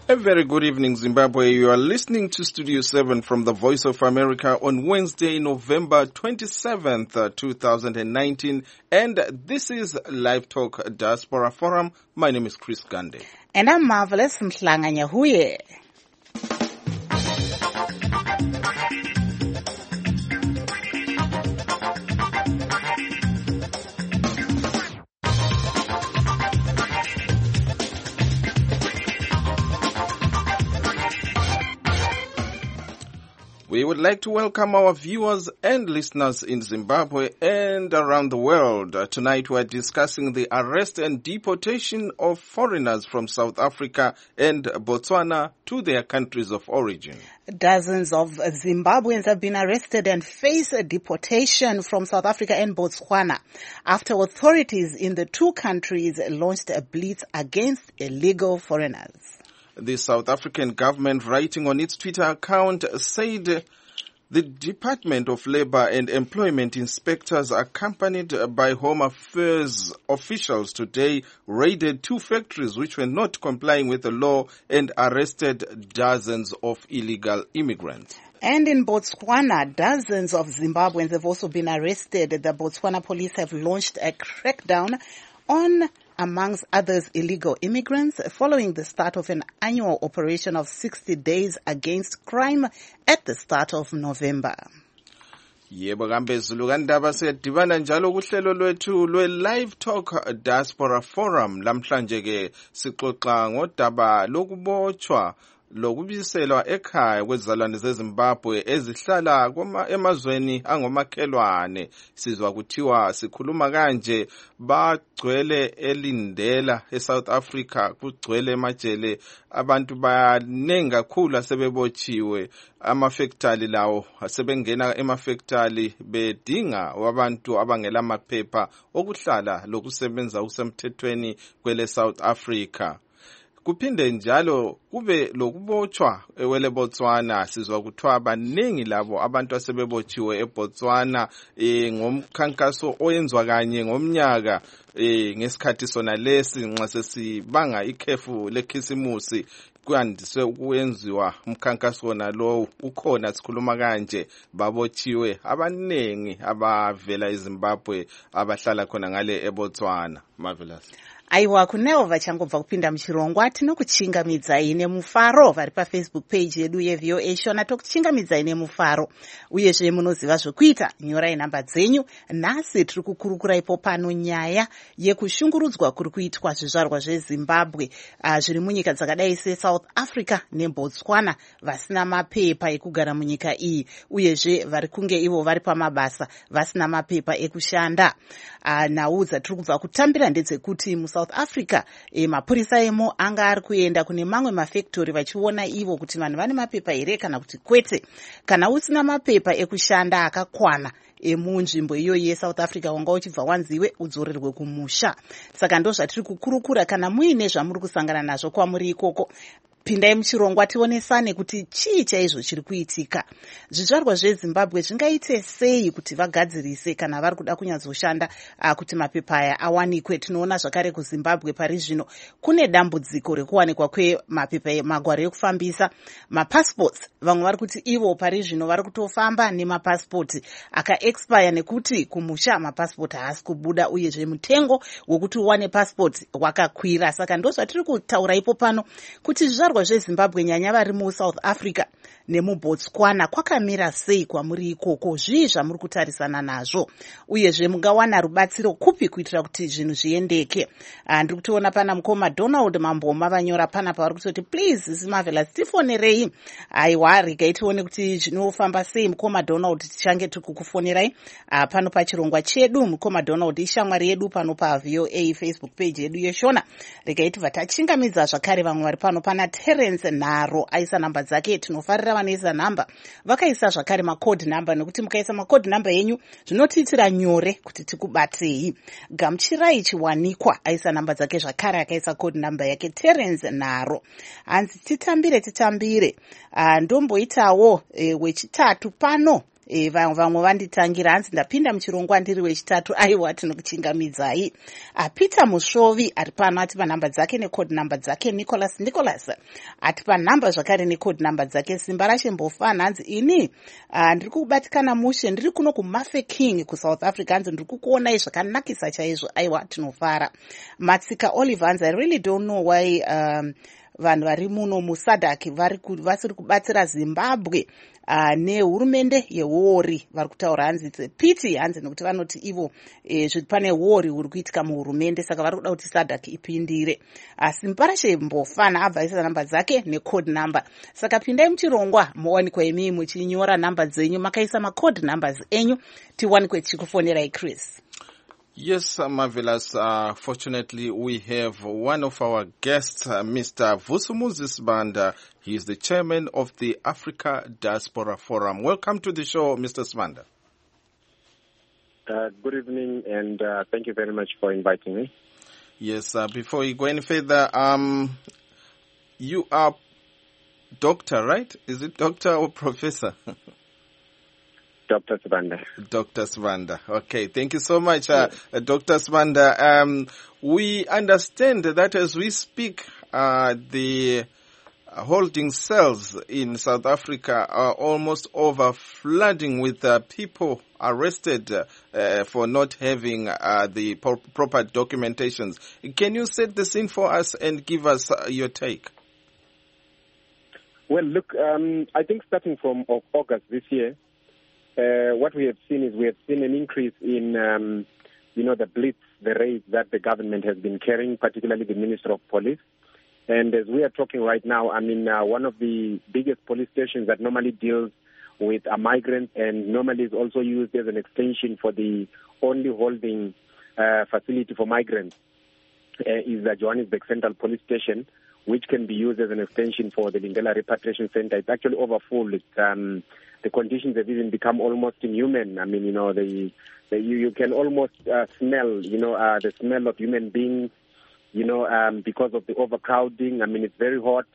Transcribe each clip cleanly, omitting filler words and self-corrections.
A very good evening, Zimbabwe. You are listening to Studio 7 from the Voice of America on Wednesday, November 27th, 2019. And this is Live Talk Diaspora Forum. My name is Chris Gande. And I'm Marvelous Mhlanga Nyahuye. We would like to welcome our viewers and listeners in Zimbabwe and around the world. Tonight we are discussing the arrest and deportation of foreigners from South Africa and Botswana to their countries of origin. Dozens of Zimbabweans have been arrested and face a deportation from South Africa and Botswana after authorities in the two countries launched a blitz against illegal foreigners. The South African government, writing on its Twitter account, said the Department of Labour and Employment inspectors, accompanied by Home Affairs officials, today raided two factories which were not complying with the law and arrested dozens of illegal immigrants. And in Botswana, dozens of Zimbabweans have also been arrested. The Botswana police have launched a crackdown on, amongst others, illegal immigrants following the start of an annual operation of 60 days against crime at the start of November. Yebo kambeZulu kandaba siyadibana njalo kuhlelo lwethu lwe-Live Talk Diaspora Forum. Lamhlanje ke sixoxa ngodaba lokubotshwa lokubiselwa ekhaya kwezizalwane zeZimbabwe ezihlala emazweni angomakhelwane. Sizwa kuthiwa sikhuluma kanje bagcwele elindela eSouth Africa, kugcwele emajele, abantu bayanengi kakhulu asebebotshiwe. Amafektali lawo asebengena emafektali bedinga abantu abangela maphepha okuhlala lokusebenza kusemthethweni kwele South Africa. Kuphinde njalo kube lokubotshwa ewele Botswana. Sizwa kuthiwa baningi labo abantu asebebotshiwe eBotswana ngomkhankaso oyenzwa kanye ngomnyaka ngesikhathi sona lesi nxa sesibanga ikhefu lekhisimusi. Kuyandiswe ukuyenziwa umkhankaso wona lo ukhona, sikhuluma kanje, babotshiwe abaningi abavela eZimbabwe abahlala khona ngale eBotswana. Marvelous. Aiwa, kunevo vachangobva kupinda muchirongwa tinokuchingamidzai nemufaro vari pafacebook page yedu yeVOA Shona. Tokuchingamidzai nemufaro uyezve munoziva zvokuita, nyorai nhamba dzenyu. Nhasi tiri kukurukuraipo pano nyaya yekushungurudzwa kuri kuitwa zvizvarwa zveZimbabwe zviri munyika dzakadai seSouth Africa neBotswana vasina mapepa ekugara munyika iyi, uyezve vari kunge ivo vari pamabasa vasina mapepa ekushanda. Nhau dzatiri kubva kutambira ndedzekuti South Africa mapurisa emo anga ari kuenda kune mamwe mafactory vachiona ivo kuti vanhu vane mapepa here kana kuti kwete. Kana usina mapepa ekushanda akakwana emunzvimbo iyoyi yeSouth Africa wanga uchibva wanziwe udzorerwe kumusha. Saka ndo zvatiri kukurukura. Kana muine zvamuri kusangana nazvo kwamuri ikoko, pindai muchirongwa tionesane kuti chii chaizvo chiri kuitika. Zvizvarwa zveZimbabwe zvingaite sei kuti vagadzirise kana vari kuda kunyatsoshanda kuti mapepa aya awanikwe. Tinoona zvakare kuZimbabwe pari zvino kune dambudziko rekuwanikwa kwemapepa magwaro ekufambisa, mapassports. Vamwe vari kuti ivo pari zvino vari kutofamba nemapassport akaexpire nekuti kumusha mapassport haasi kubuda, uyezve mutengo wokuti uwane passport wakakwira. Saka ndo zvatiri kutaura ipo pano kuti zvizvarwa zveZimbabwe nyanya vari muSouth Africa nemuBotswana kwakamira sei kwamuri ikoko, zvii zvamuri kutarisana nazvo, uyezve mungawana rubatsiro kupi kuitira kuti zvinhu zviendeke. Ndiri kutoona pana mukoma Donald Mamboma vanyora pana pavari kutoti please this Marvelous tifonerei. Aiwa, regai tione kuti zvinofamba sei mukoma Donald, tichange tikukufonerai pano pachirongwa chedu. Mukoma Donald ishamwari yedu pano paVOA Facebook page yedu yeshona. Regai tibva tachingamidza zvakare vamwe vari pano. Pana Terence Nharo aisa namba dzake, tinofarira vanoisa namba vakaisa zvakare macode number, nekuti mukaisa macode number yenyu zvinotiitira nyore kuti tikubatei. Gamuchirai Chiwanikwa aisa namba dzake zvakare akaisa code number yake. Terence Nharo hanzi titambire. Ndomboitawo wechitatu pano vamwe vanditangira hanzi ndapinda muchirongwa ndiri wechitatu. Aiwa, tinokuchingamidzai. Peter Musvovi ari pano atipa nhamba dzake necode namba dzake. Nicholas atipa nhamba zvakare necode namba dzake. Simba rashe mbofana hanzi ini ndiri kubatikana mushe ndiri kuno kuMafe King kuSouth Africa, hanzi ndiri kukuonai zvakanakisa chaizvo. Aiwa, tinofara. Matsika Oliver hanzi I really don't know why vanhu vari muno musadhaki vasiri kubatsira Zimbabwe nehurumende yewori. Vari kutaura hanzi piti hanzi nekuti vanoti ivo pane wori uri kuitika muhurumende, saka vari kuda kuti sadhaki ipindire. Simparashe mbofana abvaisa namba dzake necode number. Saka pindai muchirongwa muwanikwe imi muchinyora namba dzenyu makaisa macode numbers enyu tiwanikwe tichikufonerai Chris. Yes, marvelous. Fortunately, we have one of our guests, Mr. Vusumuzi Sibanda. He is the chairman of the Africa Diaspora Forum. Welcome to the show, Mr. Sibanda. Good evening, and thank you very much for inviting me. Yes, before we go any further, you are doctor, right? Is it doctor or professor? Dr. Sibanda. Dr. Sibanda. Okay, thank you so much, Dr. Sibanda. We understand that as we speak, the holding cells in South Africa are almost overflooding with people arrested for not having the proper documentations. Can you set the scene for us and give us your take? Well, look, I think starting from August this year, what we have seen is an increase in, the blitz, the raids that the government has been carrying, particularly the Minister of Police. And as we are talking right now, one of the biggest police stations that normally deals with migrants and normally is also used as an extension for the only holding facility for migrants is the Johannesburg Central Police Station, which can be used as an extension for the Lindela Repatriation Center. It's actually overfull. The conditions have even become almost inhuman. You can almost smell, the smell of human beings, because of the overcrowding. It's very hot,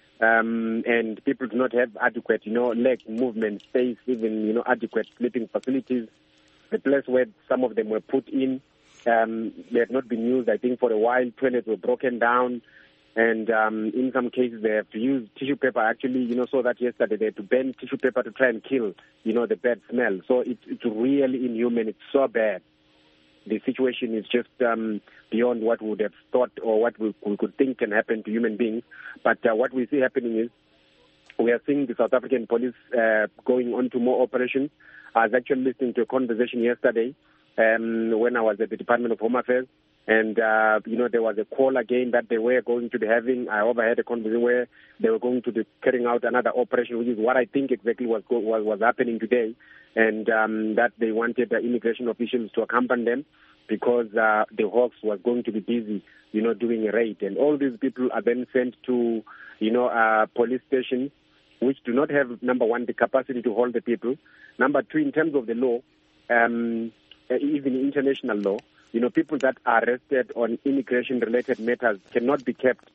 and people do not have adequate, leg movement space, even, adequate sleeping facilities. The place where some of them were put in, they have not been used, I think, for a while. Toilets were broken down. And in some cases, they have to use tissue paper. Actually, so that yesterday they had to bend tissue paper to try and kill, the bad smell. So it's really inhuman. It's so bad. The situation is just beyond what we would have thought or what we could think can happen to human beings. But what we see happening is we are seeing the South African police going on to more operations. I was actually listening to a conversation yesterday when I was at the Department of Home Affairs. And, there was a call again that they were going to be having. I overheard a conversation where they were going to be carrying out another operation, which is what I think exactly was happening today. And that they wanted the immigration officials to accompany them because the Hawks was going to be busy, doing a raid. And all these people are then sent to, police stations, which do not have, number one, the capacity to hold the people. Number two, in terms of the law, even international law, people that are arrested on immigration-related matters cannot be kept,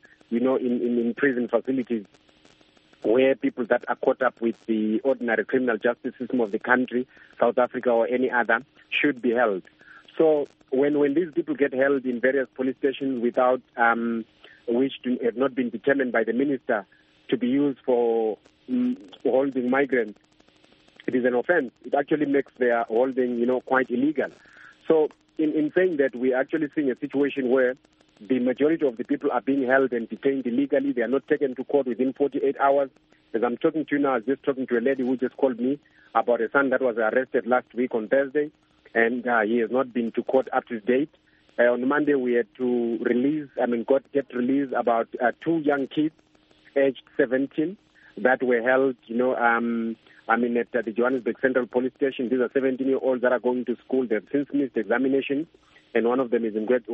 in prison facilities where people that are caught up with the ordinary criminal justice system of the country, South Africa or any other, should be held. So when these people get held in various police stations without, which have not been determined by the minister to be used for holding migrants, it is an offense. It actually makes their holding, quite illegal. So in saying that, we're actually seeing a situation where the majority of the people are being held and detained illegally. They are not taken to court within 48 hours. As I'm talking to you now, I was just talking to a lady who just called me about a son that was arrested last week on Thursday, and he has not been to court up to date. On Monday, we had to get released about 2 young kids, aged 17, that were held, at the Johannesburg Central Police Station. These are 17-year-olds that are going to school. They've since missed examinations, and one of them is in grade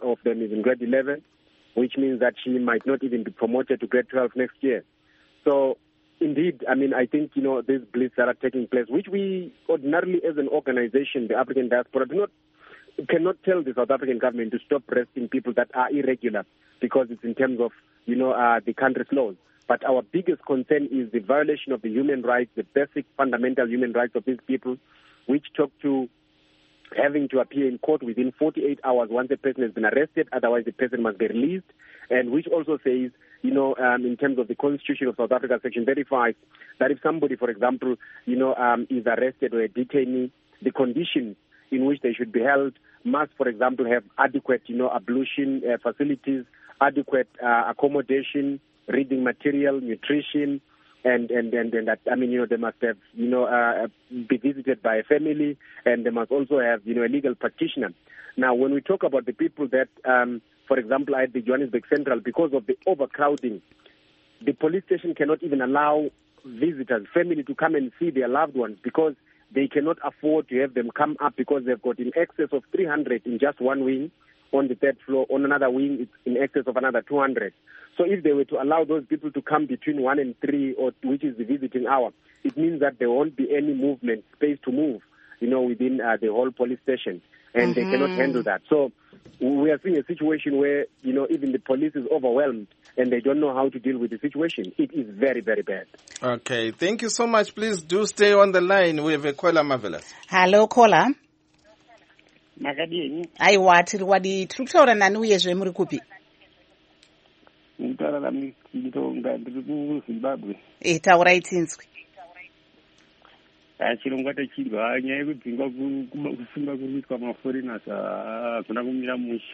11, which means that she might not even be promoted to grade 12 next year. So, indeed, I think, these blitz that are taking place, which we ordinarily as an organization, the African Diaspora, cannot tell the South African government to stop arresting people that are irregular because it's in terms of, the country's laws. But our biggest concern is the violation of the human rights, the basic fundamental human rights of these people, which talk to having to appear in court within 48 hours once a person has been arrested, otherwise the person must be released, and which also says, in terms of the Constitution of South Africa, Section 35, that if somebody, for example, is arrested or a detainee, the conditions in which they should be held must, for example, have adequate, ablution facilities, adequate accommodation, reading material, nutrition, and that, they must have, be visited by a family, and they must also have, a legal practitioner. Now, when we talk about the people that, for example, at the Johannesburg Central, because of the overcrowding, the police station cannot even allow visitors, family, to come and see their loved ones because they cannot afford to have them come up because they've got in excess of 300 in just one wing. On the third floor, on another wing, it's in excess of another 200. So if they were to allow those people to come between 1 and 3, or which is the visiting hour, it means that there won't be any movement, space to move, within the whole police station, and they cannot handle that. So we are seeing a situation where, even the police is overwhelmed and they don't know how to deal with the situation. It is very, very bad. Okay, thank you so much. Please do stay on the line. We have a caller, Marvelous. Hello, caller. Makadini. Aiwa, tiri wadi kutaura nani uyezve muri kupi? Nditaura mitonga ndiri kuZimbabwe. Taurai tinzwi. Chirongwa techirwa nyaya yekudzingwa kusunga kuitwa maforeigners hakuna kumira mushe.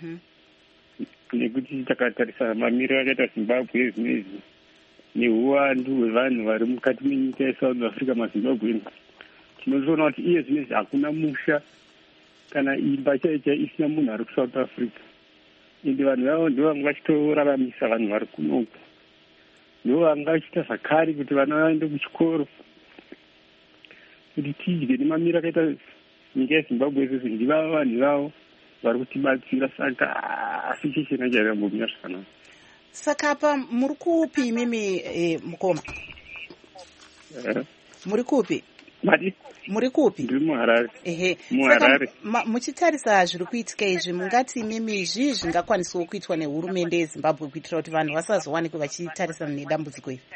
Nekuti takatarisa mamiriro akaita Zimbabwe zvinezvi neuwandu hwevanhu vari mukati menyika yeSouth Africa maZimbabwe, tinozoona kuti iye zvinezvi hakuna musha kana imba chaicha isina munhu ari kuSouth Africa. Ende vanhu vavo ndivo vanga vachitoraramisa vanhu vari kunoku, ndivo vanga vachiita zvakare kuti vana vaende kuchikoro, kuti tidye nemamiriro akaita nyika yeZimbabwe izvezvi ndivavo vanhu vavo vari kutibatsira. Saka asi chichena chairambomira zvakanaka. Saka apa muri kupi imimi mukoma? Muri kupi? Mati? Muri kupi? Ndiri muHarare. Muharare. Muchitarisa zviri kuitika izvi, mungati imimi izvi zvingakwanisawo kuitwa nehurumende yeZimbabwe kuitira kuti vanhu vasazowanikwe vachitarisana nedambudziko iri?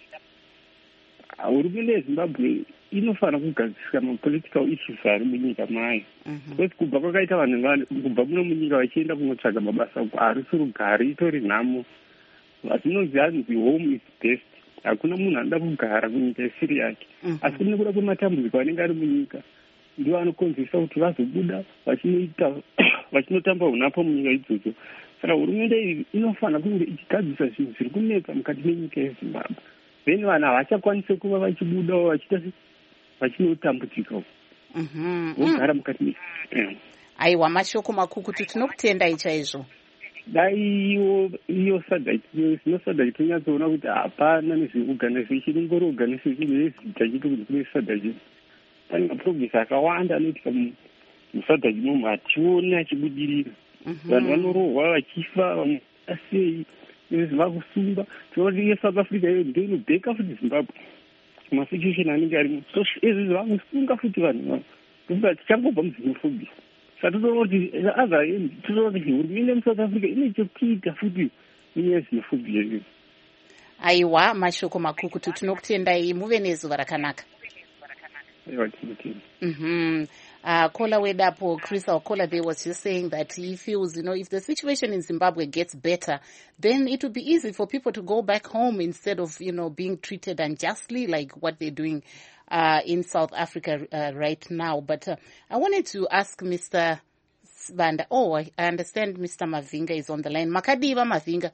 Hurumende yeZimbabwe inofanira kugadzirisa mapolitical issues ari munyika mayo. Kuti kubva kwakaita vanhu kubva muno munyika vachienda kunotsvaga mabasa harisi rugare, itori nhamo. Vatinoziva kuti home is best. Hakuna munhu anoda kugara kunyika isiri yake. Asi nekuda kwematambudziko anenge ari munyika, ndiwo anokonzeresa kuti vazobuda vachinotamba unapo munyika idzodzo. Saka hurumende iyi inofanira kunge ichigadzirisa zvinhu zviri kunetsa mukati menyika yeZimbabwe. Then vanhu havachakwanisi kuva vachibudawo vachinotambudzika vogara mukati. Aiwa, mashoko makukutu, tinokutendai chaizvo. Dai iyo sadhaki tonyatsoona kuti hapana nezvekuorganization, ingori organization yezita chito kuti kune sadhaki. Pane maprogress akawanda anoitika musadhaki imomo hationi achibudirira. Vanhu vanorohwa vachifa, vamwe asei izvi vakusunga. Tinoona kuti yeSouth Africa iyo ndio inobheka futi Zimbabwe masituation anenge arimo. So izvi vakusunga futi vanhu vavo. Tichangobva muxenophobia. Tinoona kuti hurumende yeSouth Africa ine chekuita futi neXenophobia iyo. Aiwa, mashoko makukutu, tinokutendai, muve nezuva rakanaka. Aiwa, tinotenda. Caller Wedapo, Chris, our caller there, was just saying that he feels, if the situation in Zimbabwe gets better, then it would be easy for people to go back home instead of, being treated unjustly like what they're doing in South Africa right now. But I wanted to ask Mr. Sibanda. Oh, I understand Mr. Mavinga is on the line. Makadiva Mavinga.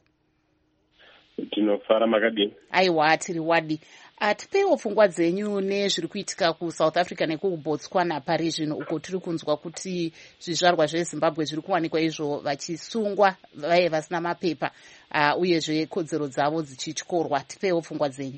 Tinofara Makadiva. Aiwa, tiri wadi. Tipewo pfungwa dzenyu nezviri kuitika kuSouth Africa nekuBotswana pari zvino, uko tiri kunzwa kuti zvizvarwa zveZimbabwe zviri kuwanikwa izvo vachisungwa vaye vasina mapepa uyezve kodzero dzavo dzichityorwa. Tipewo pfungwa dzenyu.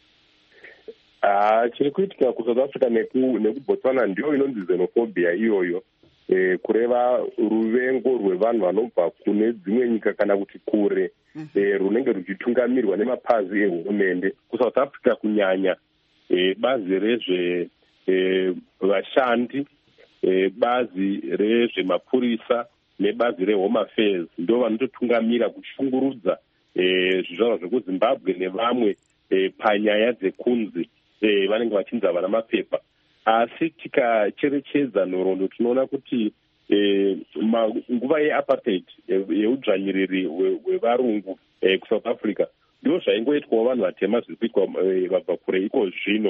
Chiri kuitika kuSouth Africa nekuBotswana ndiyo inonzi xenophobia iyoyo, kureva ruvengo rwevanhu vanobva kune dzimwe nyika kana kuti kure, runenge ruchitungamirwa nemapazi ehurumende. kuSouth Africa kunyanya bazi rezvevashandi, bazi rezvemapurisa nebazi reHome Affairs ndo vanototungamira kushungurudza zvizvarwa zvekuzimbabwe nevamwe panyaya dzekunzi vanenge vachinzi havana mapepa. Asi tikacherechedza nhoroondo tinoona kuti nguva yeapartheid yeudzvanyiriri hwevarungu kuSouth Africa ndizvo zvaingoitwawo vanhu vatema zviri kuitwa vabva kure iko zvino.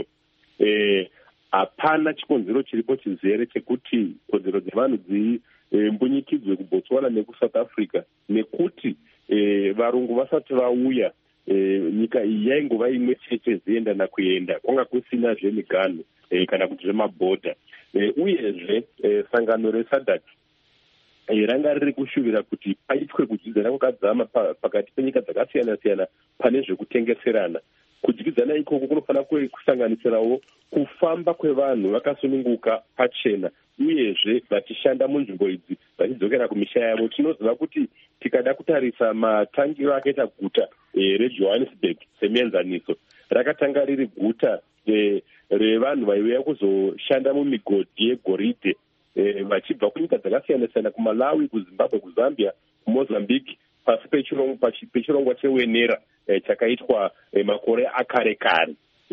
Hapana chikonzero chiripo chizere chekuti kodzero dzevanhu dzimbunyikidzwe kuBotswana nekuSouth Africa, nekuti varungu vasati vauya nyika iyi yaingova imwe chete ziendana kuenda, kwanga kusina zvemiganhu kana kuti zvemabhodha. Uyezve sangano reSADC ranga riri kushuvira kuti paitwe kudyidzana kwakadzama pakati penyika dzakasiyana-siyana pane zvekutengeserana. Kudyidzana ikoko kunofanira kusanganisirawo kufamba kwevanhu vakasununguka pachena, uyezve vachishanda munzvimbo idzi vachidzokera kumisha yavo. Tinoziva kuti tikada kutarisa matangiro akaita guta reJohannesburg semuenzaniso, rakatanga riri guta revanhu vaiuya kuzoshanda mumigodhi yegoridhe vachibva kunyika dzakasiyana-siyana, kuMalawi, kuZimbabwe, kuZambia, kuMozambique, pasi pechirongwa chewenera chakaitwa makore akare kare.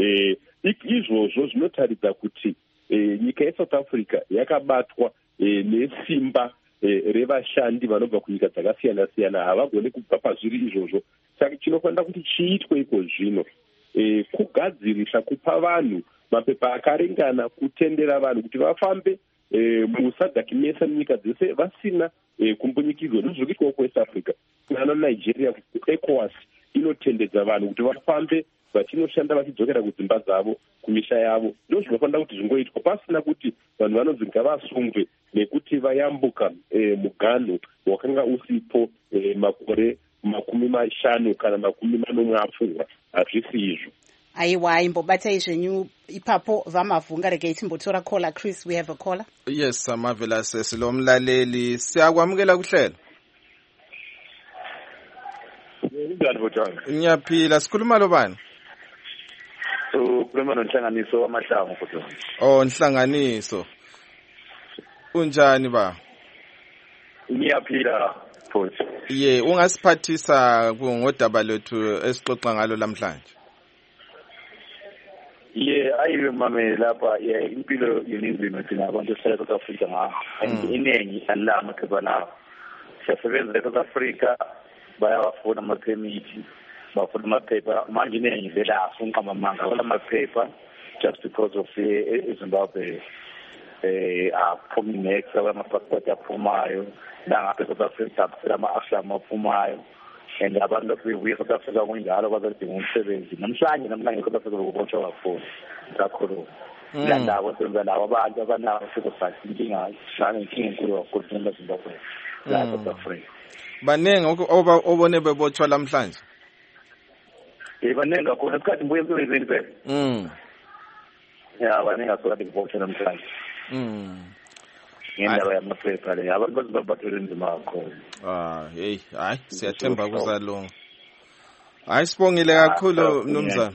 Izvozvo zvinotaridza kuti nyika yeSouth Africa yakabatwa nesimba revashandi vanobva kunyika dzakasiyana-siyana, havagoni kubva pazviri izvozvo. Saka chinofanira kuti chiitwe iko zvino kugadzirisa kupa vanhu mapepa akaringana, kutendera vanhu kuti vafambe muSADC mese munyika dzese vasina kumbunyikidzwa. Ndizvo zviri kuitwa kuWest Africa kuna Nigeria. ECOWAS inotendedza vanhu kuti vafambe vachinoshanda vachidzokera kudzimba dzavo, kumisha yavo. Ndizvo zvinofanira kuti zvingoitwa pasina kuti vanhu vanonzi ngavasungwe nekuti vayambuka muganhu wakanga usipo makore 50 kana 40 apfuura. Hazvisi izvo. Aiwa, imbobatai zvenyu ipapo vamavhunga. Regai timbotora caller. Chris, we have a caller. Yes, Marvelous silomlaleli. Siyakwamukela kuhlelo. Ngiyaphila. Sikhuluma lo bani? Ukhuluma noNhlanganiso wamaHlangu kodwa. Oh, Nhlanganiso. Unjani ba? Ngiyaphila futhi. Ungasiphathisa ngodaba lethu esixoxa ngalo namhlanje. Ayiwe mame lapha impilo yenizwe thina abantu eSouth Africa iningi alama amaphepha lawo. Siyasebenza eSouth Africa, bayawafuna amaphemithi, bafuna amaphepha. Manje iningi vela afunqa amanga wala amaphepha just because of eZimbabwe aphumi next ama-passport aphumayo, nangapha eSouth Africa ama-afshama aphumayo. And abantu bebuye eSouth Africa kunjalo bazodinga umsebenzi. Namhlanje eSouth Africa kubotshwa kakhulu kakhulu. Labo senza labo abantu abanawo sekusathi inkinga enkulu kakhulu eZimbabwe la South Africa. Banenge obone bebotshwa namhlanje. Banenge kakhulu isikhathi mbuye emsebenzini phela. Banenge kakhulu bebotshwa namhlanje. Ngendaba yamaphepha le abantu bazibabathele nzima kakhulu. Hayi siyathemba kuzalunga. Hayi sibongile kakhulu mnumzana.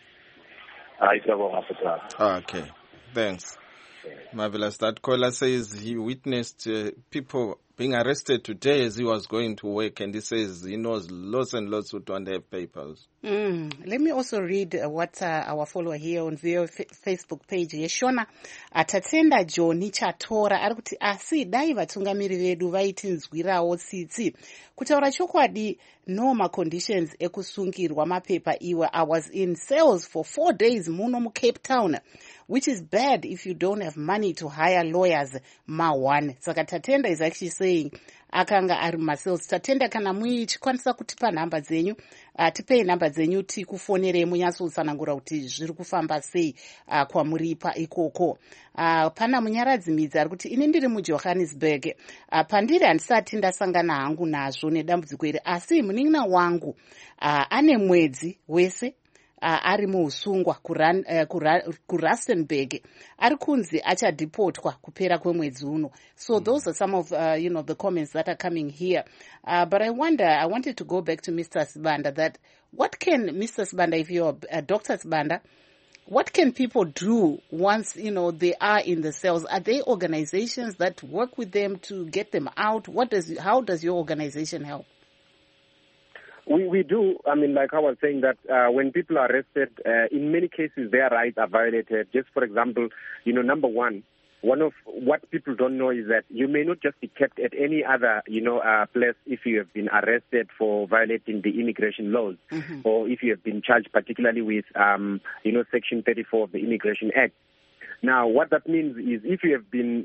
Hayi siyabonga futhi. Okay, thanks. Marvelous. That caller says he witnessed people being arrested today as he was going to work, and he says he knows lots and lots who don't have papers. Let me also read what our follower here on VO Facebook page Yeshona Atatenda Joni Chatora arikuti asi dai vatungamiri vedu vaitinzwirawo tsitsi kutaura chokwadi normal conditions ekusungirwa mapepa iwe. I was in sales for 4 days muno mu Cape Town, which is bad if you don't have money to hire lawyers. One. Saka Tatenda is actually saying akanga ari masales. Tatenda kana muichikwanisa kutipa namba dzenyu, tipei namba dzenyu tikufonere munyatsoutsanangura kuti zviri kufamba sei kwamuripa ikoko. Pana munyaradzi midzi ari kuti ini ndiri muJohannesburg, pandiri handisati ndasangana hangu nazvo nedambudziko iri, asi munin'ina wangu ane mwedzi wese ari muusungwa kuRustenburg, ari kunzi achadhipotwa kupera kwemwedzi uno. So those are some of the comments that are coming here, but I wanted to go back to Mr. Sibanda, that what can Mr. Sibanda, if you're Dr. Sibanda, what can people do once they are in the cells? Are there organizations that work with them to get them out? How does your organization help? We do. I mean, like I was saying that when people are arrested, in many cases their rights are violated. Just for example, number one of what people don't know is that you may not just be kept at any other, place if you have been arrested for violating the immigration laws, or if you have been charged particularly with, Section 34 of the Immigration Act. Now, what that means is if you have been,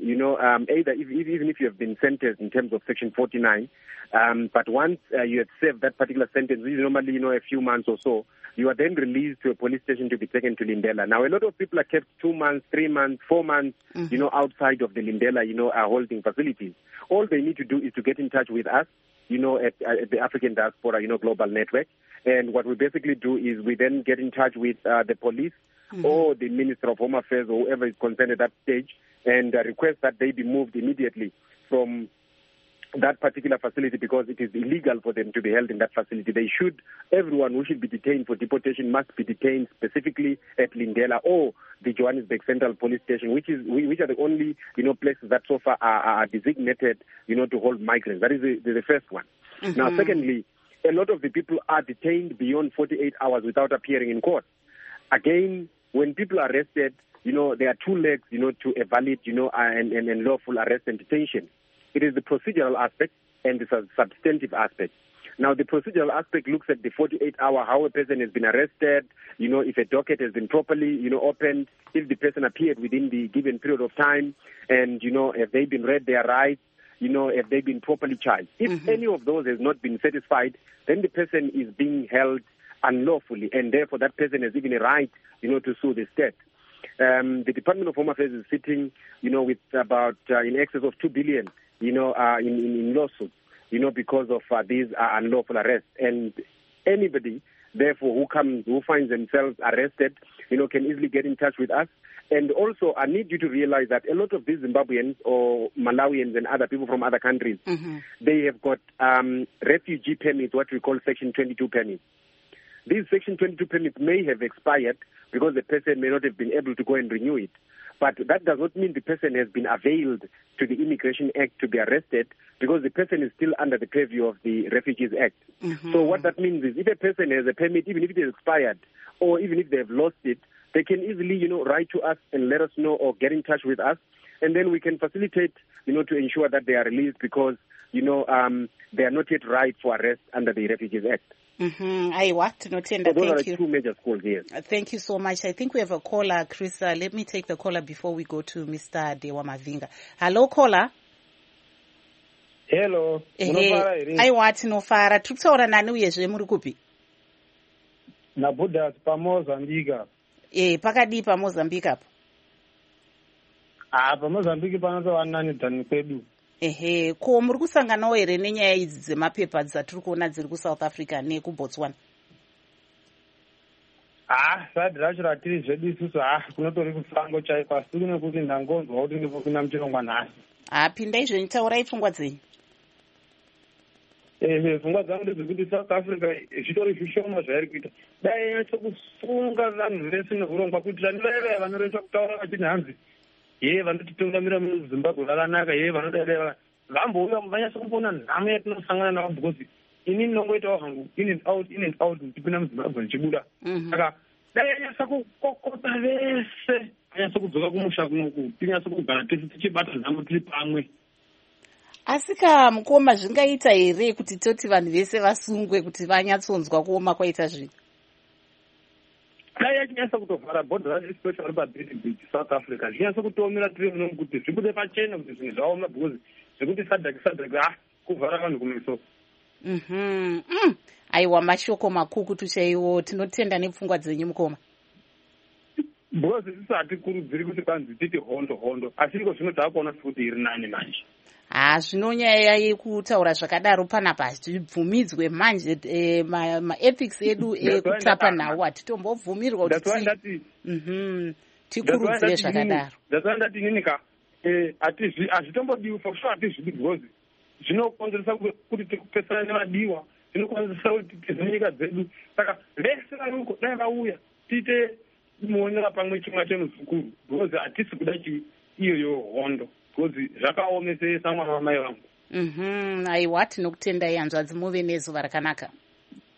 even if you have been sentenced in terms of Section 49, but once you have served that particular sentence, which is normally, a few months or so, you are then released to a police station to be taken to Lindela. Now, a lot of people are kept 2 months, 3 months, 4 months, outside of the Lindela, holding facilities. All they need to do is to get in touch with us, at the African Diaspora, Global Network. And what we basically do is we then get in touch with the police, or the Minister of Home Affairs or whoever is concerned at that stage, and request that they be moved immediately from that particular facility because it is illegal for them to be held in that facility. Everyone who should be detained for deportation must be detained specifically at Lindela or the Johannesburg Central Police Station, which are the only, places that so far are designated, to hold migrants. That is the first one. Now, secondly, a lot of the people are detained beyond 48 hours without appearing in court. Again, when people are arrested, there are two legs, to a valid, and lawful arrest and detention. It is the procedural aspect and the substantive aspect. Now, the procedural aspect looks at the 48-hour, how a person has been arrested, if a docket has been properly, opened, if the person appeared within the given period of time, and, have they been read their rights, have they been properly charged. If any of those has not been satisfied, then the person is being held unlawfully, and therefore that person has even a right, to sue the state. The Department of Home Affairs is sitting, with about in excess of 2 billion, in lawsuits, because of these unlawful arrests. And anybody, therefore, who finds themselves arrested, can easily get in touch with us. And also, I need you to realize that a lot of these Zimbabweans or Malawians and other people from other countries, they have got refugee permits, what we call Section 22 permits. These Section 22 permits may have expired because the person may not have been able to go and renew it. But that does not mean the person has been availed to the Immigration Act to be arrested because the person is still under the purview of the Refugees Act. So what that means is if a person has a permit, even if it is expired or even if they have lost it, they can easily, write to us and let us know or get in touch with us. And then we can facilitate, to ensure that they are released because, they are not yet right for arrest under the Refugees Act. Aiwa, tinotenda. So those Thank are you. two major schools here. Thank you so much. I think we have a caller, Chris. Let me take the caller before we go to Mr. Dewa Mavinga. Hello, caller. Hello. Aiwa, tinofara. Tutaura nani uyezve muri kupi? Nabuda paMozambique. Pakadi paMozambique apo. PaMozambique panotova nani dhani kwedu. Ko muri kusanganawo here nenyaya idzi dzemapepa dzatiri kuona dziri kuSouth Africa nekuBotswana? Sadi racho ratiri zvedu isusu kunotori kusango chaiko asi kune kuti ndangonzwa kuti ndipopinda muchirongwa nhasi. Pindai zvenyu, taurai pfungwa dzenyu. Pfungwa dzangu ndedzekuti South Africa zvitori zvishoma zvairi kuita. Dai nyatso kusunga vanhu vese neurongwa kuitira nevaya vanoreta kutaura vachiti hanzi vanotitungamira muZimbabwe vakanaka, vanodai vambouya vanyasa kuona nhamo yatinosangana navo because ini ndinongoitawo hangu in and out tipinda muZimbabwe ndichibuda. Saka dai anyasa kukokota vese anyasa kudzoka kumusha kunoku tinyasa kugara tese tichibata nhamo tiri pamwe. Asi mukoma zvingaita here kuti toti vanhu vese vasungwe kuti vanyatsonzwa kuoma kwaita zvinhu? Dai yachinyasa kutovhara bhodha racho especially paBritish Beach South Africa zvinyasa kutoomera tiri muno kuti zvibude pachena kuti zvinhu zvaoma because zvekuti sadhaki kuvhara vanhu kumeso. Aiwa, mashoko makukutu chaiwo. Tinotenda nepfungwa dzenyu mukoma. Because isusu hatikurudziri kuti kwanzi titi hondo asi iko zvino taakuona kuti iri nani manje. Zvino nyaya yekutaura zvakadaro panapa zvibvumidzwe manje maethics edu ekutapa nhau hatitombobvumirwa kuti tikurudzire zvakadaro. Ndati ninika hazvitombodiwi for sure hatizvidi because zvinokonzeresa kuti tikupesana nevadiwa, zvinokonzeresa kuti tize nyika dzedu. Saka vese varuko dai vauya tiite muonera pamwe chimwe chemuzukuru because hatisi kuda iyoyo hondo. Because zvakaomesesa mwana wamai vangu. Aiwa, tinokutendai hanzvadzi, muve nezuva rakanaka.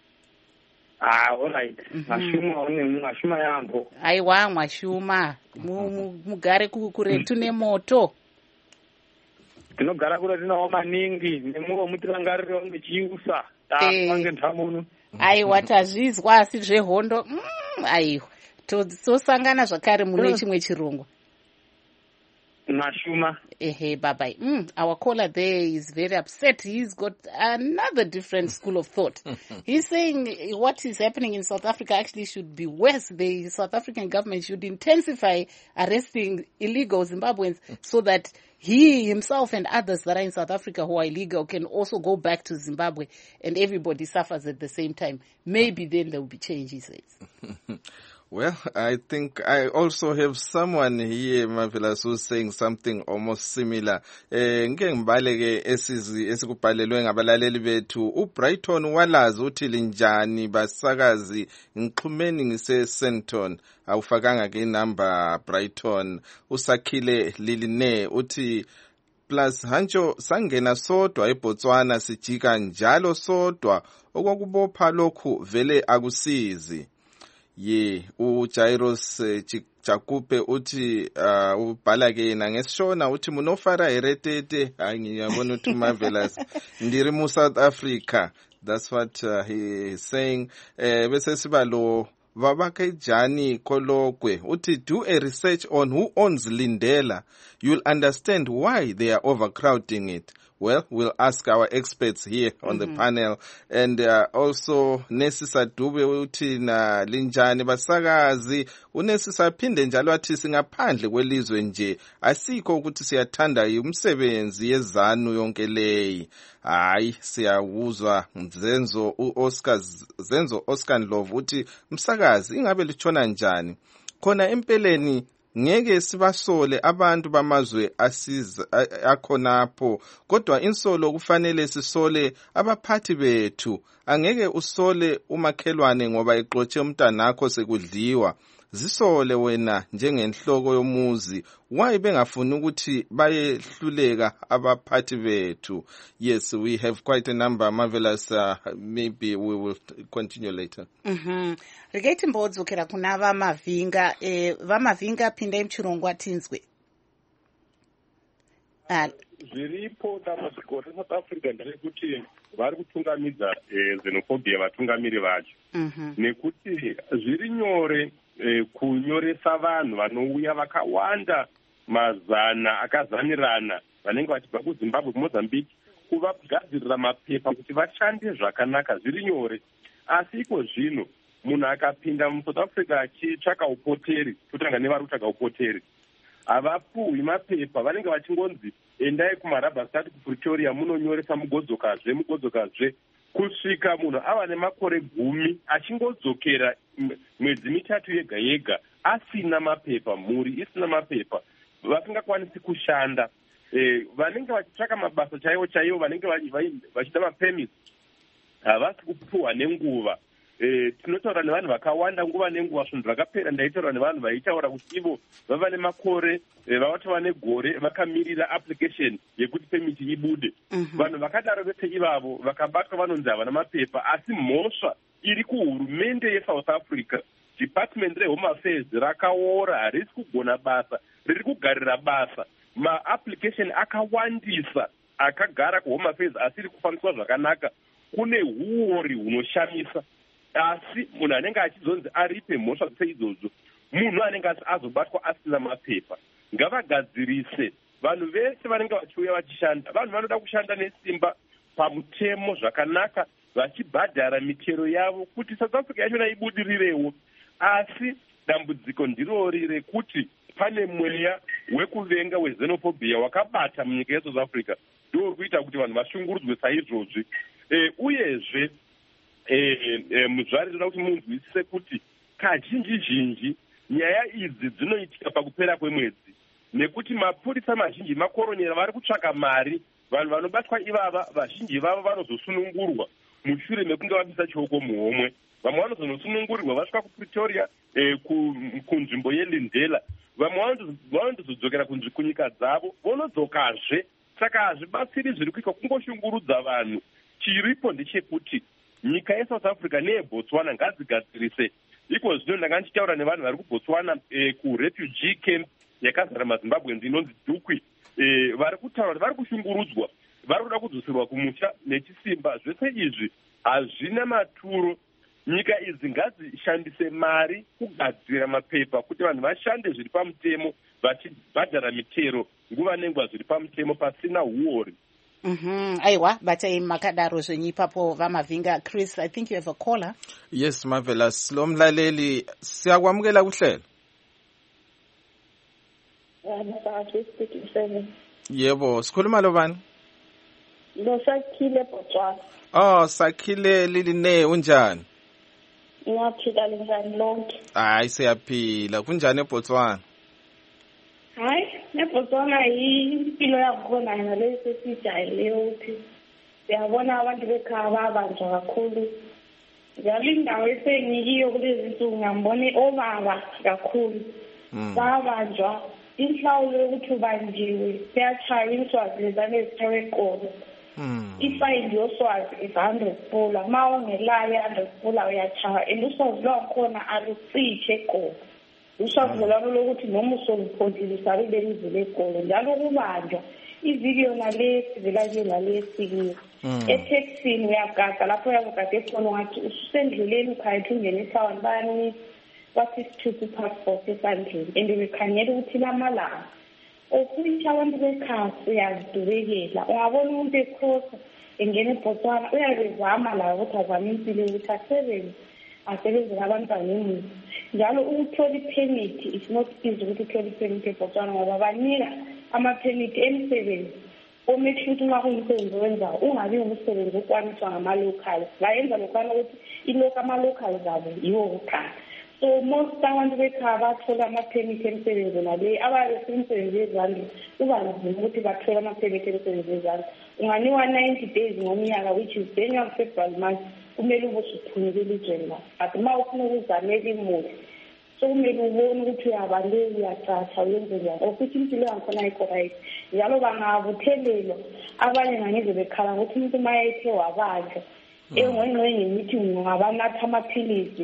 Alright. Mwashuma yambo. Aiwa, mwashuma. Mugare kuretu nemoto. Tinogara kure tinawo maningi nemuwo mutirangariro nechiusa. Mange ntamuno. Aiwa, tazvizwa asi zvehondo. Aiwa. Tosangana zvakare mune chimwe chirongwa. Nashuma. Bye-bye. Our caller there is very upset. He's got another different school of thought. He's saying what is happening in South Africa actually should be worse. The South African government should intensify arresting illegal Zimbabweans so that he himself and others that are in South Africa who are illegal can also go back to Zimbabwe and everybody suffers at the same time. Maybe then there will be change, he says. Well, I think I also have someone here, Marvelous, who's saying something almost similar. Ngeke ngibaleke esikubhalelwe ngabalaleli bethu. uBrighton walazi uthi linjani basakazi ngixhumeni ngise-Sandton. Awufakanga ke number Brighton. Usakhile Liline uthi plus hancho sangena sodwa eBotswana sijika njalo sodwa okwakubopha lokhu vele akusizi. uJairos Chakupe uthi ubhala ke yena ngesishona uthi munofara heretete hayi ngiyabona uthi Marvelous ndiri mu South Africa. That's what he is saying. Bese siba lo Vabakejani Kolokwe uthi do a research on who owns Lindela. You'll understand why they are overcrowding it. Well, we'll ask our experts here on the panel. And also Nesisa Dube uthi na linjani basakazi. Unesisa phinde njalo athi singaphandle kwelizwe nje asikho ukuthi siyathanda umsebenzi yezanu yonke leyi. Hayi siyawuzwa Zenzo Oscar Love uthi msakazi ingabe litshona njani. Khona empeleni ngeke sibasole abantu bamazwe asiza akhonapho kodwa insolo kufanele sisole abaphathi bethu. Angeke usole umakhelwane ngoba exotshe umntanakho sekudliwa. Zisole wena njengenhloko yomuzi. Why bengafuni ukuthi bayehluleka abaphathi bethu? Yes, we have quite a number. Marvelous. Maybe we will continue later. Regaiti mbodzokera kuna vamavinga. Vamavinga pindai muchirongwa tinzwe. Zviripo dambudziko reSouth Africa nderekuti vari kutungamidza xenophobia vatungamiri vacho. Nekuti zviri nyore kunyoresa vanhu vanouya vakawanda mazana akazanirana vanenge vachibva kuZimbabwe kuMozambique kuvagadzirira mapepa kuti vashande zvakanaka zviri nyore. Asi iko zvino munhu akapinda muSouth Africa achitsvaka upoteri kutanga nevari kutsvaga upoteri havapuhwi mapepa. Vanenge vachingonzi endai kumarabha start kuPretoria munonyoresa mugodzokazve kusvika munhu ava nemakore 10 achingodzokera mwedzi mitatu yega yega asina mapepa, mhuri isina mapepa, vasingakwanisi kushanda. Vanenge vachitsvaka mabasa chaiwo vanenge vachida mapemits havasi kupuhwa nenguva. Tinotaura nevanhu vakawanda nguva nenguva. Zvinhu zvakapera ndaitaura nevanhu vaitaura kuti ivo vava nemakore vavatova negore vakamirira application yekuti pemiti ibude. Vanhu vakadaro vese ivavo vakabatwa vanonzi havana mapepa. Asi mhosva iri kuhurumende yeSouth Africa, Department reHome Affairs rakaora, harisi kugona basa, riri kugarira basa. Ma-application akawandisa akagara kuHome Affairs asiri kufambiswa zvakanaka. Kune huori hunoshamisa. Asi munhu anenge achizonzi aripe mhosva dzese idzodzo, munhu anenge azobatwa asina mapepa. Ngavagadzirise vanhu vese vanenge vachiuya vachishanda. Vanhu vanoda kushanda nesimba pamutemo zvakanaka, vachibhadhara michero yavo kuti South Africa yachona ibudirirewo. Asi dambudziko ndirori rekuti pane mweya wekuvenga wexenophobia wakabata munyika yeSouth Africa. Ndio kuita kuti vanhu vashungurudzwe saizvozvi. Uyezve muzvari toda kuti munzwisise kuti kazhinji nyaya idzi dzinoitika pakupera kwemwedzi, nekuti mapurisa mazhinji makoronyera vari kutsvaka mari. Vanhu vanobatwa ivava vazhinji vavo vanozosunungurwa mushure mekunge vabvisa chioko muhomwe. Vamwe vanozonosunungurirwa vasvika kuPretoria kunzvimbo yeLindela. Vamwe vanozodzokera kunyika dzavo vonodzokazve. Saka hazvibatsiri zviri kuitwa kungoshungurudza vanhu. Chiripo ndechekuti nyika yeSouth Africa neyeBotswana ngadzigadzirise. Iko zvino ndanga ndichitaura nevanhu vari kuBotswana kurefugee camp yakazara maZimbabweans inonzi Dukwi, vari kutaura kuti vari kushungurudzwa, vari kuda kudzoserwa kumusha nechisimba. Zvese izvi hazvina maturo. Nyika idzi ngadzishandise mari kugadzira mapepa kuti vanhu vashande zviri pamutemo, vachibhadhara mitero nguva nenguva zviri pamutemo pasina huori. Aiwa, batai makadaro zvenyu ipapo vamavhinga. Chris, I think you have a caller. Yes, marvelous. Lo mlaleli siyakwamukela kuhlelo. Yebo, sikhuluma lo bani? Lo Sakhile Botswana. Oh, Sakhile Liline, unjani? Ngiyaphila njani lonke? Hayi siyaphila. Kunjani eBotswana? Hayi, eBotswana impilo yakhona yona lesi sijayele ukuthi siyabona abantu bekhaya babanjwa kakhulu. Njalo indawo esengikiyo kulezi nsuku ngiyambone obaba kakhulu. Babanjwa inhlawulo yokuthi ubanjiwe siyachaya inswazi lezane ezithawe eqolo. Ifayini yoswazi is 100 pula, ma ungelayo 100 pula uyachaya, and uswazi lwakhona alucishe eqolo. Uswazi lwalo lokuthi noma usoliphondile usabele izile eqolo. Njalo kubanjwa ivideo nalesi velaje nalesi etaxini uyagada lapho uyagada ekhona ngathi usendleleni ukhayethu ungene ehlawani bani wasisithuthi passport esandleni and bekhangela ukuthi lamalanga okuyithi abantu bekhaya uyazidubekela. Ungabona umuntu ekhosa engene eBotswana uyabezama la ukuthi azame impilo ukuthi asebenze nabantwana emuzi. Njalo ukuthola ipermit is not easy ukuthi uthole ipermit eBotswana ngoba banika ama-permit emsebenzi omake sure ukuthi uma kuyimsebenzi owenzayo ungabi umsebenzi okwaniswa ngama-locals. Bayenza lokhana ukuthi ama-locals abo yiwo kuqala. So most abantu bekhaya bathola ama-permit emsebenzi nale abasemsebenzi yezandla kuba nzima ukuthi bathole ama-permit emsebenzi yezandla. Unganikwa 90 days ngomnyaka, which is January, February month, kumele ube usuphumile elizweni la. But uma ufuna ukuzamela imuli so kumele ubone ukuthi uyabaleka uyacatsha uyenze njani ukuthi impilo yakhona ayikho right. Njalo bangabuthelelwa abanye ngangize bekhala ukuthi umuntu uma yethe wabanjwa engwengwenye ngithi ungabanatha amaphilisi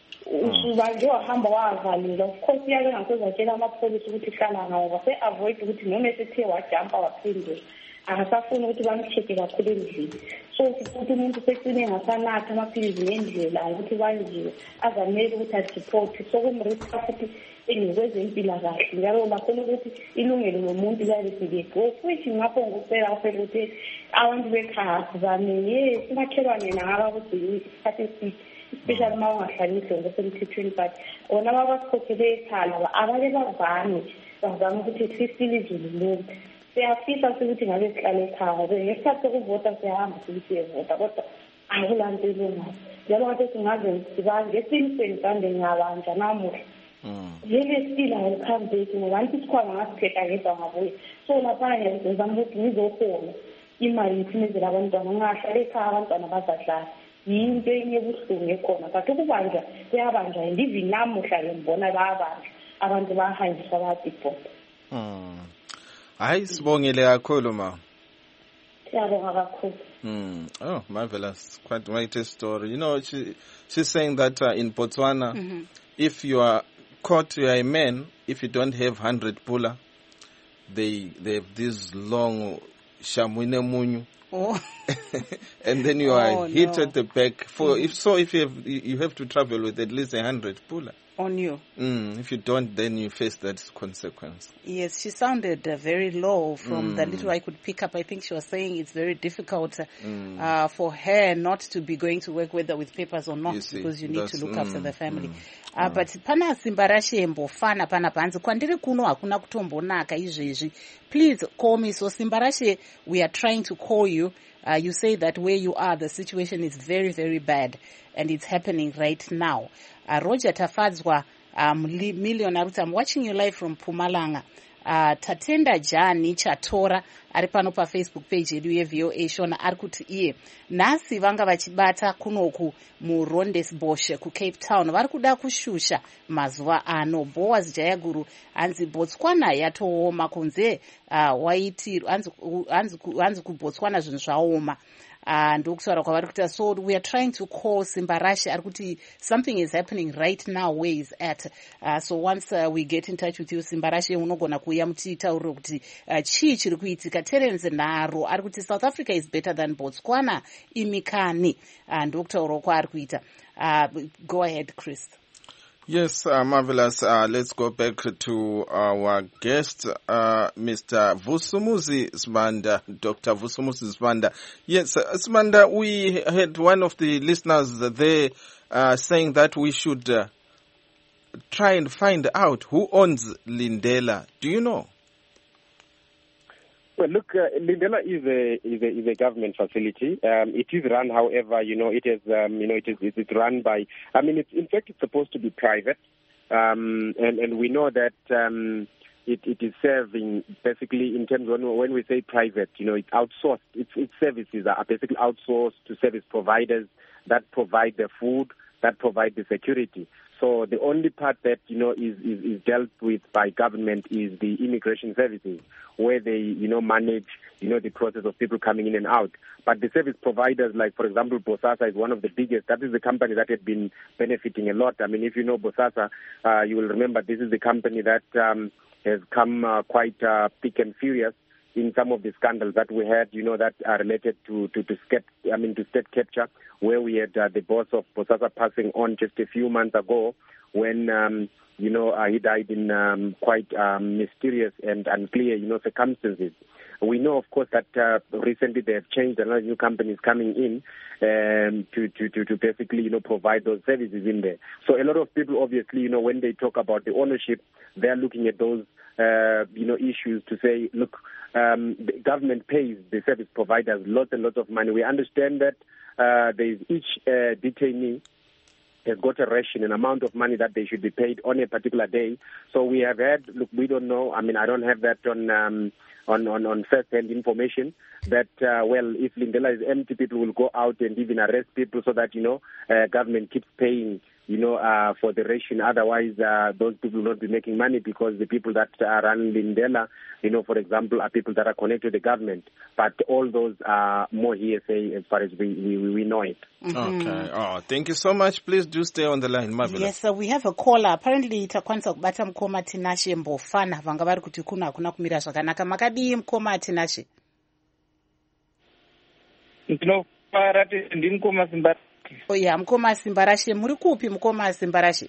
usuba nje wahamba wavalila. Of course iyake ngasezatshela amapholisa ukuthi hlala ngawo base-avoid ukuthi noma esethe wajampa waphindela akasafuni ukuthi bamcheke kakhulu endlini. So ukuthi umuntu secine ngasanatha amaphilisi ngendlela ukuthi banjiwe azamele ukuthi adiphote. So kumriska futhi engikwezempilakahle njalo bafuna ukuthi ilungelo lomuntu lalifike futhi ngapho ngusela ukuthi abantu bekhaya bazame simakhelwane nangaba ukuthi isikhathi eside especially uma ungahlalisi ngosemthethweni but ona babasikhokhele ekhala abake bavame bazama ukuthi sisile izulu lonke. Siyafisa ukuthi ngabe sihlale ekhaya ngesikhathi sokuvota siyahamba ukuthi siyevota kodwa akulanto elungayo. Njalo ngathi singaze sibange esiniseni kande ngiyabanja namuhla yele sila ngikhambe ngoba anti sikhwama ngasipheka ngedwa ngabuye. So lapha ngiyazama ukuthi ngizokhona imali iphumezela abantwana ngahlala ekhaya abantwana bazahlala yinto enye buhlungu ekhona but ukubanja kuyabanjwa ndivi namuhla ngibona bayabanja abantu bahanjiswa badipota. Hayi sibongile kakhulu ma. Siyabonga kakhulu. Oh, marvelous. Quite right story. You know, she's saying that in Botswana, if you are caught, you are a man, if you don't have 100 pula, they have this long shamwine munyu. Oh. And then you are hit at the back. If you have to travel with at least 100 pula. On you. If you don't, then you face that consequence. Yes, she sounded very low from the little I could pick up. I think she was saying it's very difficult for her not to be going to work, whether with papers or not, because you need to look after the family. But pana simba rashembofana pana panzi kwandiri kuno hakuna kutombonaka izvezvi. Please call me. So simba rashe, we are trying to call you. You say that where you are, the situation is very, very bad, and it's happening right now. Roger Tafadzwa, Million Aruta, I'm watching you live from Pumalanga. Tatenda Jani Chatora, aripano pa Facebook page yedu yeVOA Shona arikuti iye. Nasi vanga vachibata kunoku mu Rondesbosch ku Cape Town. Varikuda kushusha mazuva ano. Boaz Jayaguru anzi Botswana yatooma kunze waiti anzi ku Botswana zvinhu zvaoma. ndokutaura kwavari kuita. So we are trying to call Simbarashe ari kuti something is happening right now where he's at. So once we get in touch with you Simbarashe, unogona kuuya mutitaurire kuti chii chiri kuitika. Terence Nharo ari kuti South Africa is better than Botswana imikani. Ndokutaurawo kwaari kuita. Go ahead, Chris. Yes, marvelous. Let's go back to our guest, Mr. Vusumuzi Sibanda, Dr. Vusumuzi Sibanda. Yes, Sibanda, we had one of the listeners there saying that we should try and find out who owns Lindela. Do you know? Well, look, Lindela is a government facility. It is run, however, it is it's run by. I mean, it's supposed to be private, and we know that it is serving basically in terms of when we say private, it's outsourced. Its services are basically outsourced to service providers that provide the food, that provide the security. So the only part that is dealt with by government is the immigration services, where they manage the process of people coming in and out. But the service providers, like for example Bosasa is one of the biggest. That is the company that has been benefiting a lot. I mean, if you know Bosasa, you will remember this is the company that has come quite thick and furious in some of the scandals that we had, that are related to state capture, where we had the boss of Bosasa passing on just a few months ago when, he died in quite mysterious and unclear, circumstances. We know, of course, that recently they have changed. Another new companies coming in to basically, provide those services in there. So a lot of people, obviously, when they talk about the ownership, they're looking at those, issues to say, look, the government pays the service providers lots and lots of money. We understand that there is each detainee has got a ration, an amount of money that they should be paid on a particular day. So we have had, look, we don't know. I mean, I don't have that on first-hand information that, if Lindela is empty, people will go out and even arrest people so that, government keeps paying, for the ration. Otherwise, those people will not be making money because the people that run Lindela, for example, are people that are connected to the government. But all those are more hearsay as far as we know it. Mm-hmm. Okay. Oh, thank you so much. Please do stay on the line. Marvelous. Yes, so we have a caller. Apparently, itakwanisa kubata mkoma Tinashe Mbofana. Vanga vari kuti kuna kumira zvakanaka. Makadii mkoma Tinashe? Ndinofarati ndimkoma Simbarashe. Oh yeah, mkoma Simbarashe. Muri kupi mkoma Simbarashe?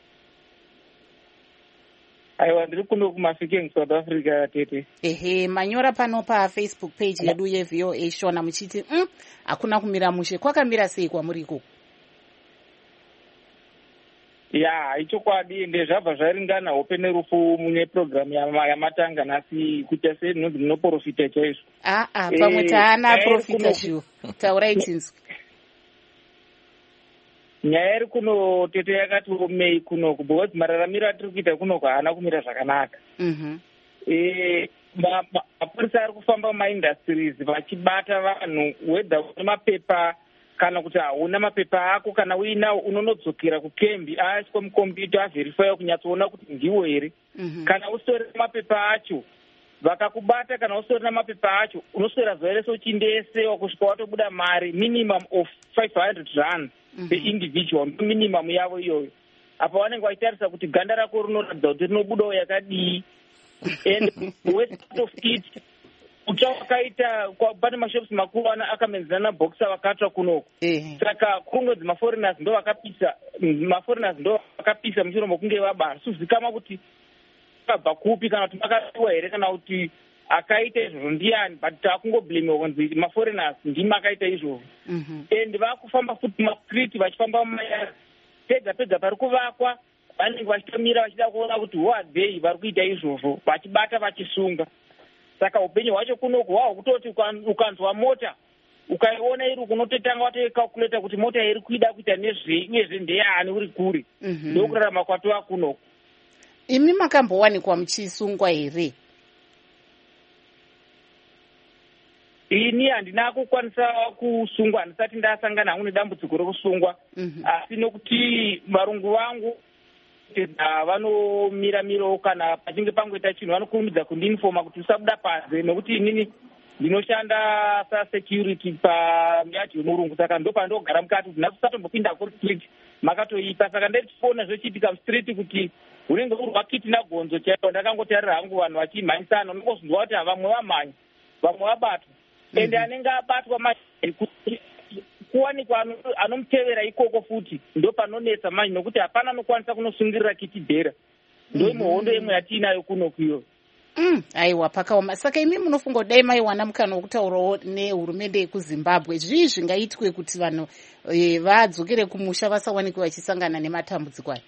Aiwa, ndiri kuno kuMafikeng, South Africa tete. Ehe, manyora pano pa Facebook page yedu yeVOA Shona muchiti hakuna kumira mushe. Kwakamira sei kwamuriko? Ya, ichokwadi ndezvabva zvaringana hope nerufu mune program yamatanga nhasi kuita sei ndinoprofita chaizvo. Pamwe taana profita shu. Taurai tinzwi. Nyaya iri kuno tete yakati omei kuno because mararamiro atiri kuita kuno haana kumira zvakanaka. Mapurisa ari kufamba mumaindustries vachibata vanhu whether une mapepa kana kuti hauna mapepa ako, kana uinawo unonodzokera kukembi aiswa mukombiyuta avherifaiwa kunyatsoona kuti ndiwo here. Kana usitori namapepa acho vakakubata, kana usitori namapepa acho unoswera zuva rese uchindesewa kusvika watobuda mari minimum of 500 rand per individual, minimum yavo iyoyo. Apa vanenge vachitarisa kuti ganda rako rinoratidza kuti rinobudawo yakadii, and worst of it uchawakaita pane mashops makuru akamenzana naBoxer vakatsva kunoko. Saka kumwedzi maforeigners ndo vakapisa mushure mokunge vabara. Suzikama kuti vakabva kupi, kana kuti makapiwa here, kana kuti akaita izvozvo ndiani, but takungoblamewa kunzi maforeigners ndimi akaita izvozvo. And vakufamba futi mastreet vachifamba mumayari pega pari kuvakwa, vanenge vachitomira vachida kuona kuti who are they vari kuita izvozvo, vachibata vachisunga. Saka upenyu hwacho kunoku hwahwa kutoti ukanzwa mota ukaiona iri kunototanga watoikalkuleta kuti mota iri kuida kuita nezvei uyezve ndeyaani uri kuri. Ndokurarama kwatova kunoku. Imi makambowanikwa muchisungwa here? Ini handina kukwanisa kusungwa, handisati ndasangana hangu nedambudziko rekusungwa. Asi nokuti varungu vangu vanomira miro kana pachinge pangoita chinhu vanokurumidza kundiinfoma kuti usabuda panze, nekuti inini ndinoshanda sasecurity pamuyadhi wemurungu, saka ndo pandogara mukati kuti nhasi usatombopinda kuri makatoipa. Saka ndetiona zvochiitika mustreet kuti unenge uri wakiti nagonzo chaiwo. Ndakangotarira hangu vanhu vachimhanyisana, unongozwa kuti vamwe vamhanya vamwe vabatwa, ende anenge abatwa kuwanikwa anomutevera ikoko futi ndo panonetsa manje, nokuti hapana anokwanisa kunosungirira kitibhera. Ndo muhondo yemwe yatiinayo kuno kuyo. Aiwa, pakaoma. Saka imi munofunga kuti dai maiwana mukana wokutaurawo nehurumende yekuzimbabwe, zvii zvingaitwe kuti vanhu vadzokere kumusha vasawanikwe vachisangana nematambudziko aya?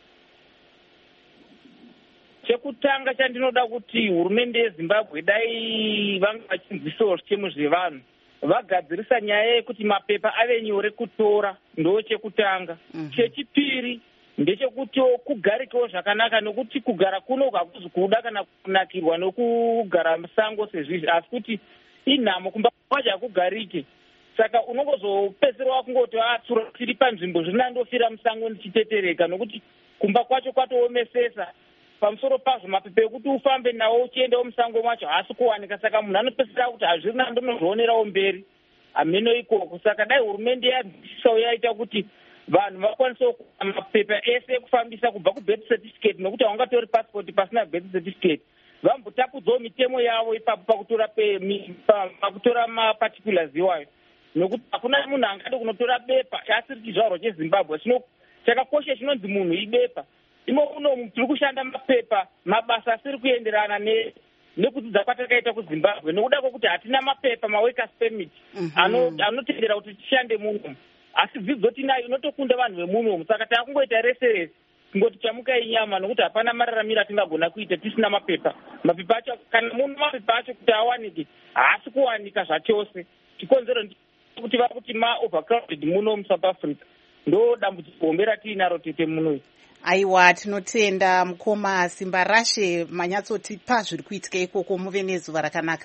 Chekutanga chandinoda kuti hurumende yezimbabwe dai vanga vachinzisawo zvitemo zvevanhu, vagadzirisa nyaya yekuti mapepa ave nyore kutora, ndo chekutanga. Chechipiri ndechekuti kugarikewo zvakanaka, nokuti kugara kuno hakuzi kuda kana kunakirwa nokugara musango sezvizvi, asi kuti inhamo kumba kwacho hakugarike. Saka unongozopedzisira kungoti atsura tiri panzvimbo zvino ndofira musango ndichitetereka, nokuti kumba kwacho kwatoomesesa. Pamusoro pazvo mapepa ekuti ufambe nawo uchiendawo musango macho haasi kuwanika, saka munhu anopedzisira kuti hazvina ndonozvionerawo mberi hameno ikoko. Saka dai hurumende yabvisisawo yaita kuti vanhu vakwanisawo mapepa ese ekufambisa kubva kubirth certificate, nokuti haungatori passport pasina birth certificate. Vambotapudzawo mitemo yavo ipapo pakutora maparticulars iwayo, nokuti hakuna munhu angade kunotora bepa asiri chizvarwa chezimbabwe. Chakakosha chinonzi munhu ibepa. Imo uno tiri kushanda mapepa mabasa asiri kuenderana nekudzidza kwatakaita kuzimbabwe, nokuda kwokuti hatina mapepa maworkers permit anotendera kuti tishande muno. Asi dzidzo tinayo inotokunda vanhu vemunomu, saka takungoita rese kungoti chamukai nyama, nokuti hapana mararamiro atingagona kuita tisina mapepa. Mapepa acho kana muno mapepa acho kuti awanike haasi kuwanika zvachose. Chikonzero kuti vakuti overcrowded muno muSouth Africa, ndo dambudziko hombe ratiinaro tete muno. Aiwa, tinotenda mukoma Simba Rashe manyatsotipa zviri kuitika ikoko, muve nezuva rakanaka.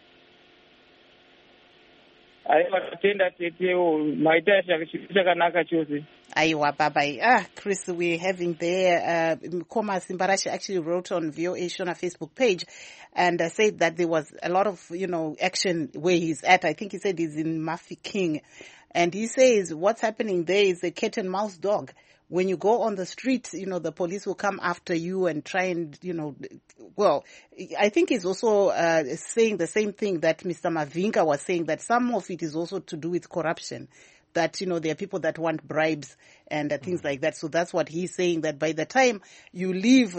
Aiwa, tatenda tetewo maita chakanaka chose. Aiwa, bye-bye. Chris, we're having there, Mukoma Simba Rashe actually wrote on VOA Shona Facebook page and said that there was a lot of, action where he's at. I think he said he's in Mafeking. And he says what's happening there is a cat and mouse dog. When you go on the street, the police will come after you and try and, well, I think he's also saying the same thing that Mr. Mavinga was saying, that some of it is also to do with corruption, that, there are people that want bribes and things like that. So that's what he's saying, that by the time you leave,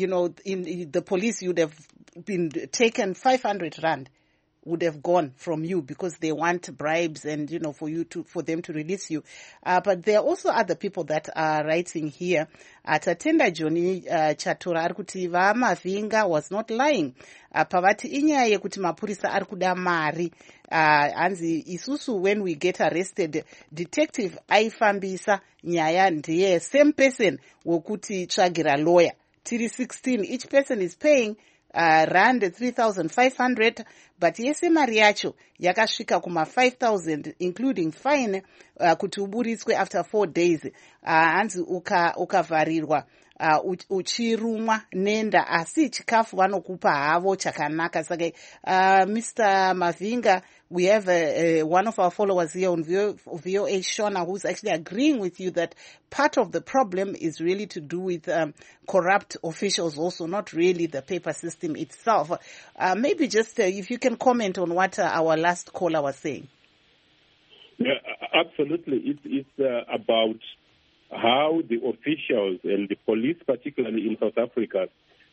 in the police, you'd have been taken 500 rand. Would have gone from you because they want bribes and, for them to release you. But there are also other people that are writing here. Tatenda Joni Chatura arikuti Mavinga was not lying. Pavati inyaya yekuti mapurisa arikuda mari. Anzi isusu when we get arrested, detective aifambisa nyaya ndiye same person wokuti tsvagira lawyer. Tiri 16, each person is paying rand 3,500, but yese mari yacho yakasvika kuma 5,000 including fine kuti uburiswe after 4 days. Hanzi ukavharirwa uchirumwa nenda, asi chikafu vanokupa havo chakanaka. Saka Mr. Mavinga, we have one of our followers here on VOA Shona who's actually agreeing with you that part of the problem is really to do with corrupt officials also, not really the paper system itself. Maybe just if you can comment on what our last caller was saying. Yeah, absolutely. It's about how the officials and the police, particularly in South Africa,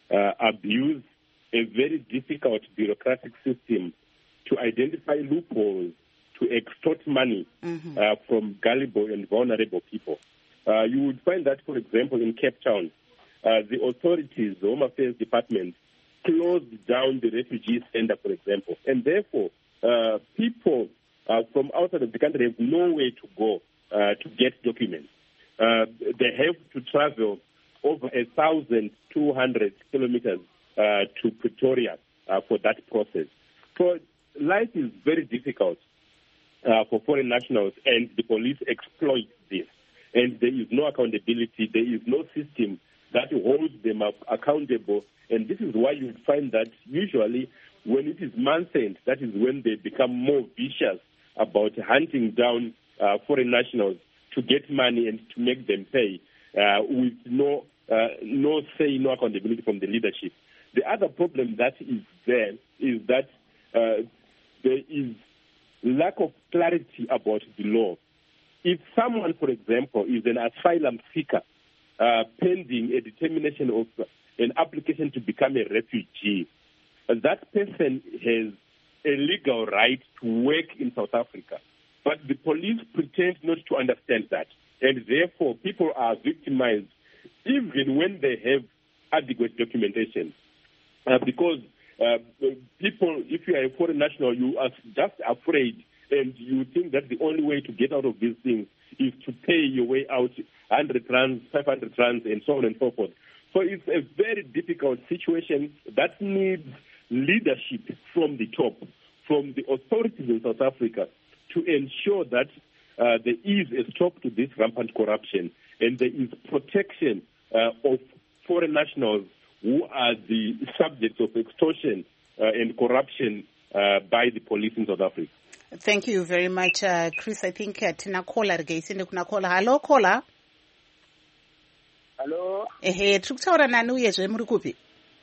abuse a very difficult bureaucratic system to identify loopholes, to extort money from gullible and vulnerable people. You would find that, for example, in Cape Town, the authorities, the Home Affairs Department, closed down the refugee center, for example, and therefore people from outside of the country have nowhere to go to get documents. They have to travel over 1,200 kilometers to Pretoria for that process. So life is very difficult for foreign nationals, and the police exploit this. And there is no accountability. There is no system that holds them accountable. And this is why you find that usually when it is month-end, that is when they become more vicious about hunting down foreign nationals to get money and to make them pay with no say, no accountability from the leadership. The other problem that is there is that there is lack of clarity about the law. If someone, for example, is an asylum seeker pending a determination of an application to become a refugee, that person has a legal right to work in South Africa. But the police pretend not to understand that. And therefore, people are victimized even when they have adequate documentation. Because people, if you are a foreign national, you are just afraid and you think that the only way to get out of these things is to pay your way out 100 rands, 500 rands, and so on and so forth. So it's a very difficult situation that needs leadership from the top, from the authorities in South Africa, to ensure that there is a stop to this rampant corruption and there is protection of foreign nationals who are the subjects of extortion and corruption by the police in South Africa. Thank you very much, Chris. I think tina caller regaisinde kuna caller. Hello caller. Hello. Ehe, tiri kutaura nani uyezve muri kupi?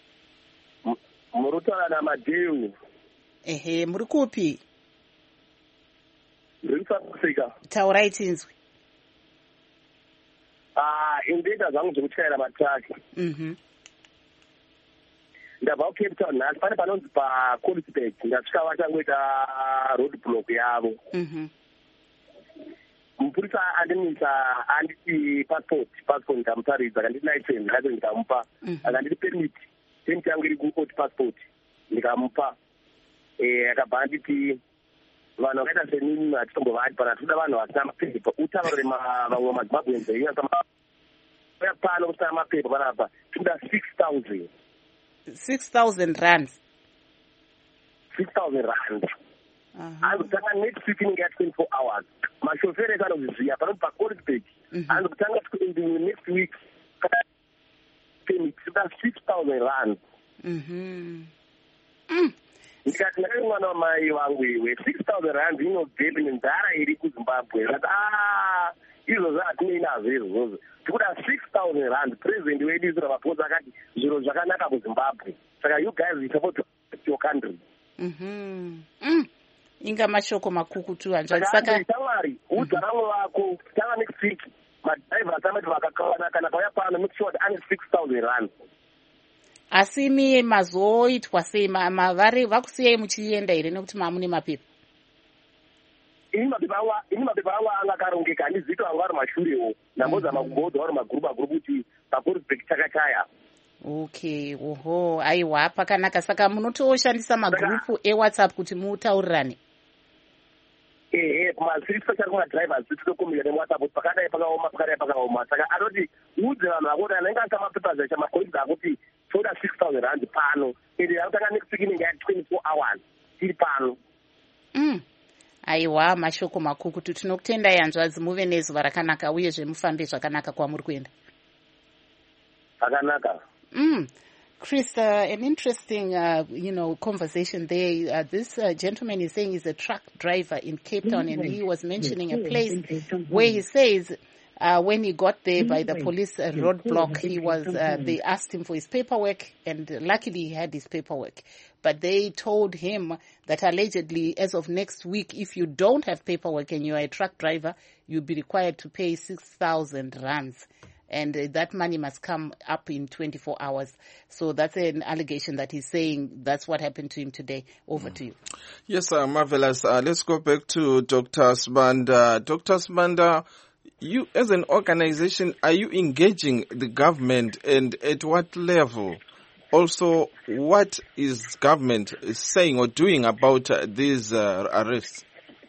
Muri kutaura naMadeu. Ehe, muri kupi? Ndiri South Africa. Taurai tinzwi. Indeed, zvangu zvekutyaira matraki. Ndabva kuCape Town nhasi pane panonzi paColisburg ndasvika vachangoita road block yavo. Mupurisa andimisa anditi passport ndikamutaridza akanditi license ndikamupa akanditi permit yangu iri kuoti passport ndikamupa akabva anditi vanhu vakaita senini hatitombovati pana toda vanhu vasina mapepa utaurire vamwe mazimbabwenzi uya pano kusina mapepa panapa toda 6,000 rands. 6,000 rand. Andotanga next week inenge ya 24 hours. Mashoferi ekanozviziva panoti paColisburg. Andotanga next week toda 6,000 rand. Ndikati ndakati mwana wamai wangu iwe 6,000 rand inobvei nenzara iri kuZimbabwe. Ndikati izvozvo hatinei nazvo izvozvo. Tikuda 6,000 rand. President wedu Cyril Ramaphosa akati zviro zvakanaka kuZimbabwe. Saka you guys you support your country. Inga mashoko makukutu anjani saka tamari udza vamwe vako tanga next week madrivers amati vakakawana kana kauya pano make sure ane 6,000 rand. Asi miye mazoitwa sei mavari vakusiyai muchienda here nekuti mamune mapepa? Ini mapepa angu anga akarongeka handizito angu ari mashurewo ndambozama kugodha ari magrupu kuti paColisburg chakachaya. Okay, oho, aiwa pakanaka. Saka munotoshandisa magrupu eWhatsApp kuti mutaurirane? Kuma-street special kuma-drivers titokombira neWhatsApp pakadai pakaoma. Saka anoti udze vanhu vakoti anenge asa mapepers acha makolleagues akuti toda 6,000 rand pano ende anotanga next week inenge ya 24 hours tiri pano. Aiwa, mashoko makukutu. Tinokutendai hanzvadzi, muve nezuva rakanaka uyezve mufambe zvakanaka kwamuri kuenda. Zvakanaka. Chris, an interesting, conversation there. This gentleman is saying he's a truck driver in Cape Town, and he was mentioning a place where he says when he got there by the police roadblock, they asked him for his paperwork, and luckily he had his paperwork. But they told him that allegedly, as of next week, if you don't have paperwork and you are a truck driver, you'll be required to pay 6,000 rands. And that money must come up in 24 hours. So that's an allegation that he's saying that's what happened to him today. Over to you. Yes, marvelous. Let's go back to Dr. Sibanda. Dr. Sibanda, you as an organization, are you engaging the government, and at what level? Also, what is government saying or doing about these arrests?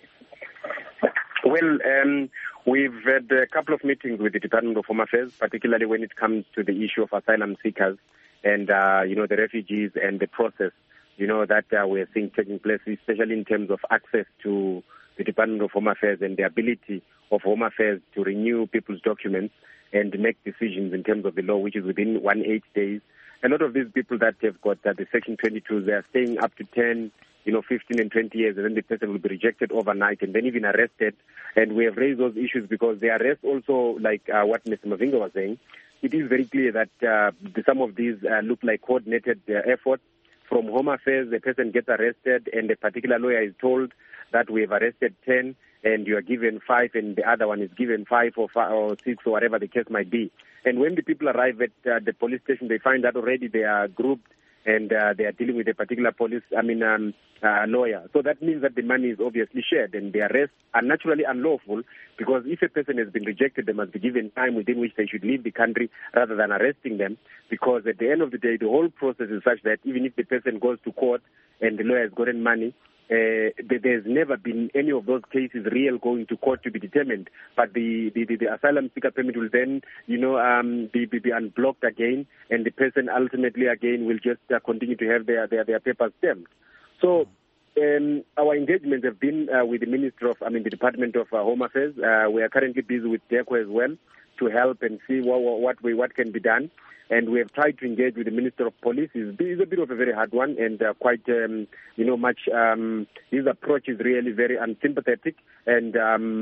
Well, we've had a couple of meetings with the Department of Home Affairs, particularly when it comes to the issue of asylum seekers and, the refugees and the process, that we're seeing taking place, especially in terms of access to the Department of Home Affairs and the ability of Home Affairs to renew people's documents and make decisions in terms of the law, which is within 180 days. a lot of these people that have got the Section 22s, they are staying up to 10, 15 and 20 years, and then the person will be rejected overnight and then even arrested. And we have raised those issues because the arrest also, like what Mr. Mavinga was saying, it is very clear that some of these look like coordinated efforts. From Home Affairs, the person gets arrested and a particular lawyer is told that we have arrested 10 and you are given 5 and the other one is given 5 or 6 or whatever the case might be. And when the people arrive at the police station, they find that already they are grouped and they are dealing with a particular lawyer. So that means that the money is obviously shared, and the arrests are naturally unlawful because if a person has been rejected, they must be given time within which they should leave the country rather than arresting them, because at the end of the day, the whole process is such that even if the person goes to court and the lawyer has gotten money, there's never been any of those cases real going to court to be determined. But the asylum seeker permit will then, be unblocked again, and the person ultimately again will just continue to have their papers stamped. So our engagements have been with the Department of Home Affairs. We are currently busy with DECO as well to help and see what can be done. And we have tried to engage with the Minister of Police. It's a bit of a very hard one, and quite, much. His approach is really very unsympathetic, and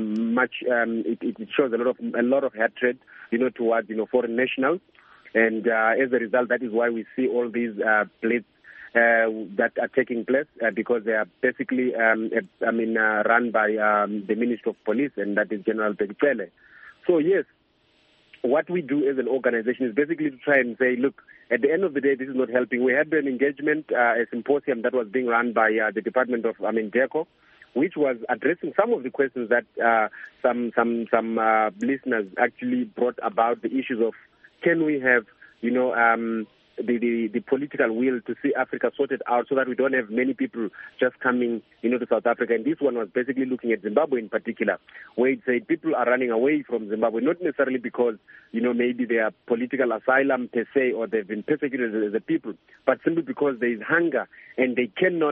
it shows a lot of hatred, towards towards foreign nationals. And as a result, that is why we see all these blitz that are taking place because they are basically, run by the Minister of Police, and that is General Begipele. So yes. What we do as an organization is basically to try and say, look, at the end of the day, this is not helping. We had an engagement, a symposium that was being run by the Department of DECO, which was addressing some of the questions that some listeners actually brought about the issues of can we have, the political will to see Africa sorted out so that we don't have many people just coming, to South Africa. And this one was basically looking at Zimbabwe in particular, where it said people are running away from Zimbabwe, not necessarily because, maybe they are political asylum per se or they've been persecuted as a people, but simply because there is hunger and they cannot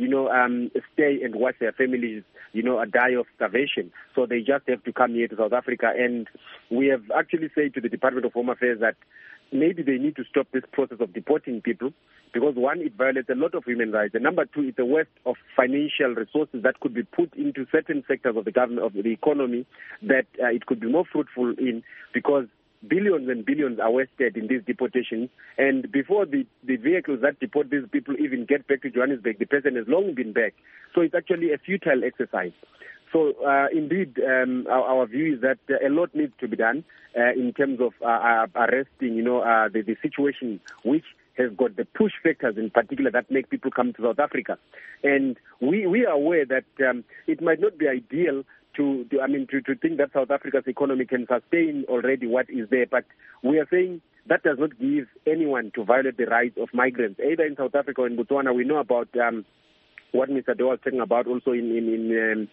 stay and watch their families, die of starvation. So they just have to come here to South Africa. And we have actually said to the Department of Home Affairs that maybe they need to stop this process of deporting people because, one, it violates a lot of human rights, and number two, it's a waste of financial resources that could be put into certain sectors of the government, of the economy, that it could be more fruitful in, because billions and billions are wasted in these deportations, and before the vehicles that deport these people even get back to Johannesburg, the person has long been back. So it's actually a futile exercise. So indeed, our view is that a lot needs to be done in terms of arresting, the situation which has got the push factors in particular that make people come to South Africa. And we are aware that it might not be ideal to think that South Africa's economy can sustain already what is there, but we are saying that does not give anyone to violate the rights of migrants, either in South Africa or in Botswana. We know about what Mr. Doe was talking about also in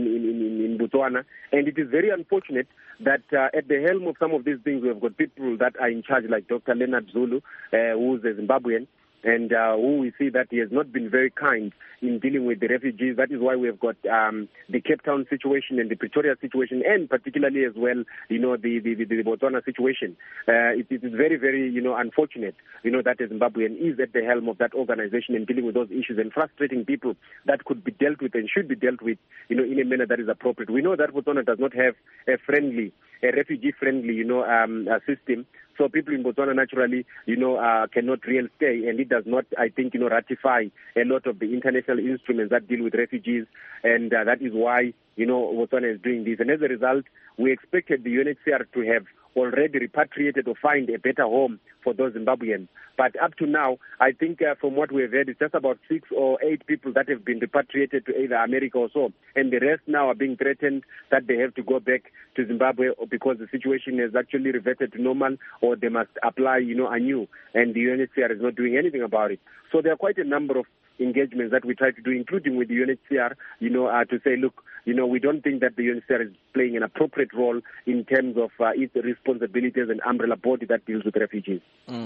Botswana, and it is very unfortunate that at the helm of some of these things we have got people that are in charge, like Dr. Leonard Zulu, who's a Zimbabwean, and who we see that he has not been very kind in dealing with the refugees. That is why we have got the Cape Town situation and the Pretoria situation, and particularly as well, the Botswana situation. It is very, very, unfortunate, that a Zimbabwean is at the helm of that organization and dealing with those issues and frustrating people that could be dealt with and should be dealt with, in a manner that is appropriate. We know that Botswana does not have a refugee-friendly, system. So people in Botswana naturally, cannot really stay, and it does not, I think, ratify a lot of the international instruments that deal with refugees, and that is why, Botswana is doing this. And as a result, we expected the UNHCR to have already repatriated or find a better home for those Zimbabweans. But up to now, I think from what we have heard, it's just about 6 or 8 people that have been repatriated to either America or so. And the rest now are being threatened that they have to go back to Zimbabwe because the situation has actually reverted to normal, or they must apply, anew. And the UNHCR is not doing anything about it. So there are quite a number of engagements that we try to do, including with the UNHCR, to say, look, we don't think that the UNHCR is playing an appropriate role in terms of its responsibility as an umbrella body that deals with refugees.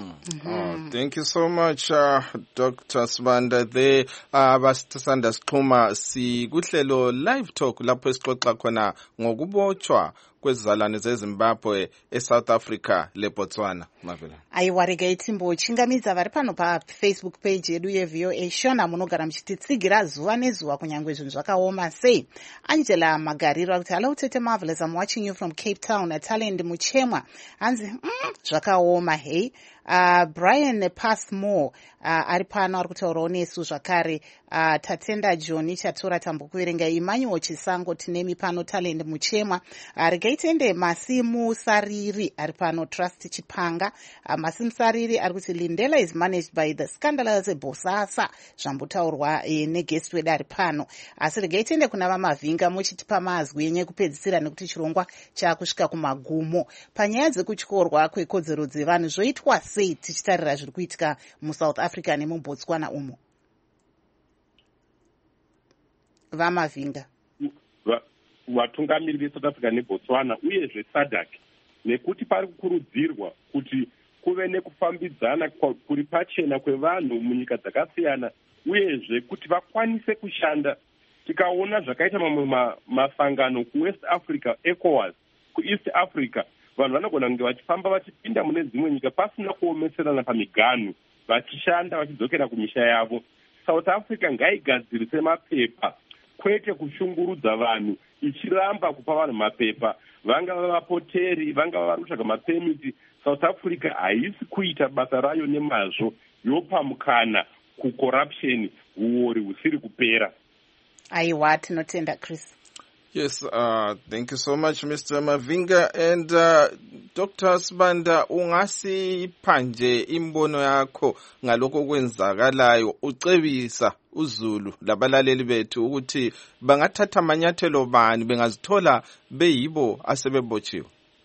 Thank you so much, Dr. Sibanda. There, Basithandwa Sixuma, sikuhlelo live talk lapho esixoxa khona ngokubotshwa kwezizalwane zeZimbabwe eSouth Africa leBotswana. Mavela. Aiwa, regai timbochingamidza vari pano paFacebook page yedu yeVOA Shona munogara muchititsigira zuva nezuva kunyangwe zvinhu zvakaoma sei. Angela Magariro kuti hello Tete Marvelous, I'm watching you from Cape Town. Talend Muchemwa hanzi zvakaoma hey. Brian Passmore ari pano ari kutaurawo nesu zvakare. Tatenda John chatora tambokuverenga. Emmanuel Chisango tinemi pano Talend Muchemwa. Regai tiende Masimu Sariri ari pano Trust Chipanga. Masimu Sariri ari kuti Lindela is managed by the scandalous Bosasa zvambotaurwa neguest wedu ari pano. Asi regai tiende kuna vaMavhinga muchitipa mazwi enye kupedzisira nekuti chirongwa chakusvika kumagumo. Panyaya dzekutyorwa kwekodzero dzevanhu zvoitwa sei tichitarira zviri kuitika muSouth Africa nemuBotswana umo? VaMavhinga. Vatungamiri veSouth Africa neBotswana uyezve SADC, nekuti pari kukurudzirwa kuti kuve nekufambidzana kuri pachena kwevanhu munyika dzakasiyana, uyezve kuti vakwanise kushanda. Tikaona zvakaita mamwe masangano kuWest Africa, ECOWAS, kuEast Africa, vanhu vanogona kunge vachifamba vachipinda mune dzimwe nyika pasina kuomeserana pamiganhu, vachishanda vachidzokera kumisha yavo. South Africa ngaigadzirise mapepa, kwete kushungurudza vanhu, ichiramba kupa vanhu mapepa, vangava vapoteri, vangava vari kutsvaga mapemiti. South Africa haisi kuita basa rayo nemazvo, yopa mukana kucorruption, uori husiri kupera. Aiwa, tinotenda Chris. Yes, thank you so much, Mr. Mavinga. And Dr. Sibanda, ungasipanje imbono yakho ngalokho kwenzakalayo, ucebisa uZulu labalaleli bethu ukuthi bangathatha amanyathelo bani bengazithola beyibo asebebotshiwe?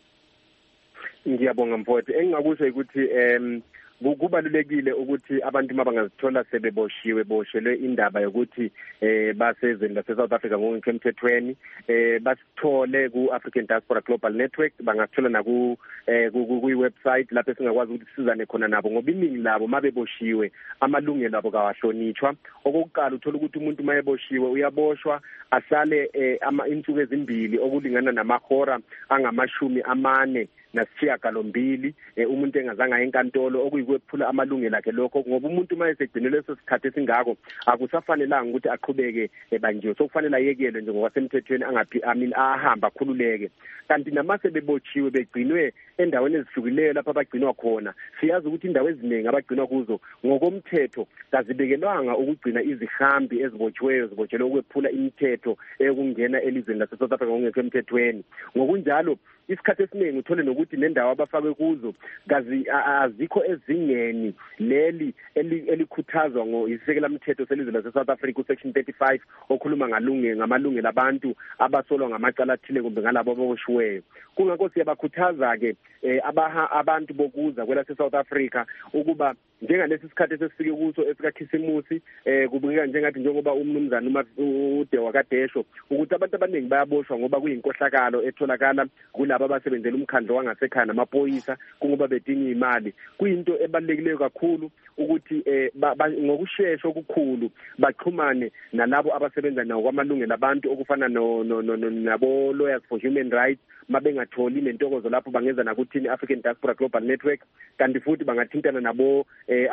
Ngiyabonga Mfowethu. Engingakusho ukuthi kubalulekile ukuthi abantu mabangazithola sebeboshiwe boshelwe indaba yokuthi basezweni laseSouth Africa ngokusemthethweni, basithole ku-African Diaspora Global Network, bangasithola na ku-website lapho singakwazi ukuthi sizane khona nabo, ngoba iningi labo mabeboshiwe amalungelo abo kawahlonitshwa. Okokuqala uthola ukuthi umuntu mayeboshiwe uyaboshwa asale insuku ezimbili okulingana namahora angama-40 nasishiyagalombili umuntu engazange enkantolo, okuyikwephula amalungelo akhe lokho, ngoba umuntu mayesegcine leso sikhathi esingako akusafanelanga ukuthi aqhubeke ebanjiwe, sokufanele ayekelwe nje ngokwasemthethweni ahamba akhululeke. Kanti namase bebotshiwe begcinwe endaweni ezihlukileyo lapho abagcinwa khona, siyazi ukuthi indawo eziningi abagcinwa kuzo ngokomthetho kazibekelwanga ukugcina izihambi ezibotshiweyo zibotshelwe ukwephula imithetho ekungena elizweni laseSouth Africa ngokungekho emthethweni. Ngokunjalo isikhathi esiningi uthole nokuthi nendawo abafakwe kuzo azikho ezingeni leli elikhuthazwa ngoyisekela mthetho selizwe laseSouth Africa usection 35 okhuluma ngamalungelo abantu abasolwa ngamacala athile kumbe ngalabo ababoshiweyo. Kungakho siyabakhuthaza ke abantu bokuza kwelaseSouth Africa ukuba njengalesi sikhathi esifike kuso esikaKhisimusi kubukeka njengathi njengoba umnumzana uDewa kaDesho ukuthi abantu abaningi bayaboshwa ngoba kuyinkohlakalo etholakala kulabo abasebenzela umkhandlo wangasekhaya namapolisa kungoba bedinga imali. Kuyinto ebalulekileyo kakhulu ukuthi ngokusheshsha okukhulu baxhumane nalabo abasebenza nawo kwamalungelo abantu okufana nabo Lawyers for Human Rights, mabengatholi nentokozo lapho bangeza nakuthini African Diaspora Global Network, kanti futhi bangathintana nabo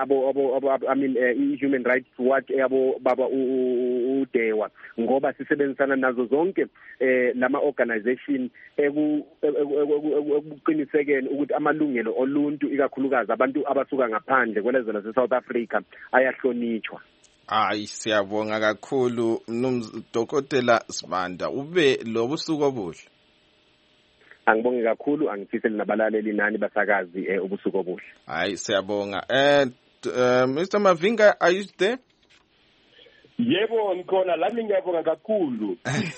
Human Rights Watch yabo baba uDewa, ngoba sisebenzisana nazo zonke lama organization ekuqinisekeni ukuthi amalungelo oluntu ikakhulukazi abantu abasuka ngaphandle kwelizwe laseSouth Africa ayahlonitshwa. Hayi, siyabonga kakhulu Dr. Sibanda, ube lobusuku obuhle. Angibonge kakhulu, angifiseli nabalaleli nani basakazi ubusuku obuhle. Hayi, siyabonga. Mr. Mavinga, are you there? Yebo ngikhona lami, ngiyabonga kakhulu.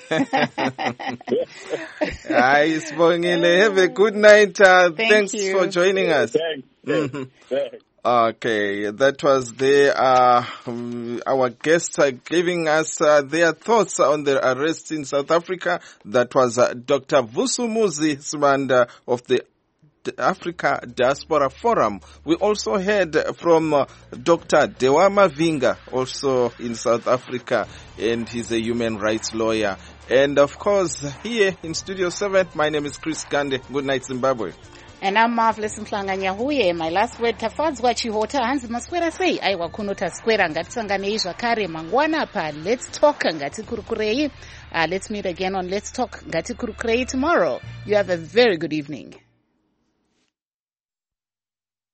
Hayi, sibongile. Have a good night. Thanks for joining us. Thanks. Okay, that was our guests giving us their thoughts on the arrest in South Africa. That was Dr. Vusumuzi Sibanda of the Africa Diaspora Forum. We also heard from Dr. Dewa Mavinga, also in South Africa, and he's a human rights lawyer. And of course, here in Studio 7, my name is Chris Gande. Good night, Zimbabwe. And I'm Marvelous Mhlanga Nyahuye. My last word, tafadzwa chihota hanzi maswera sei. Aiwa kuno taswera ngatisanganei zvakare mangwana pa Let's Talk ngatikurukurei. Let's meet again on Let's Talk ngatikurukurei tomorrow. You have a very good evening.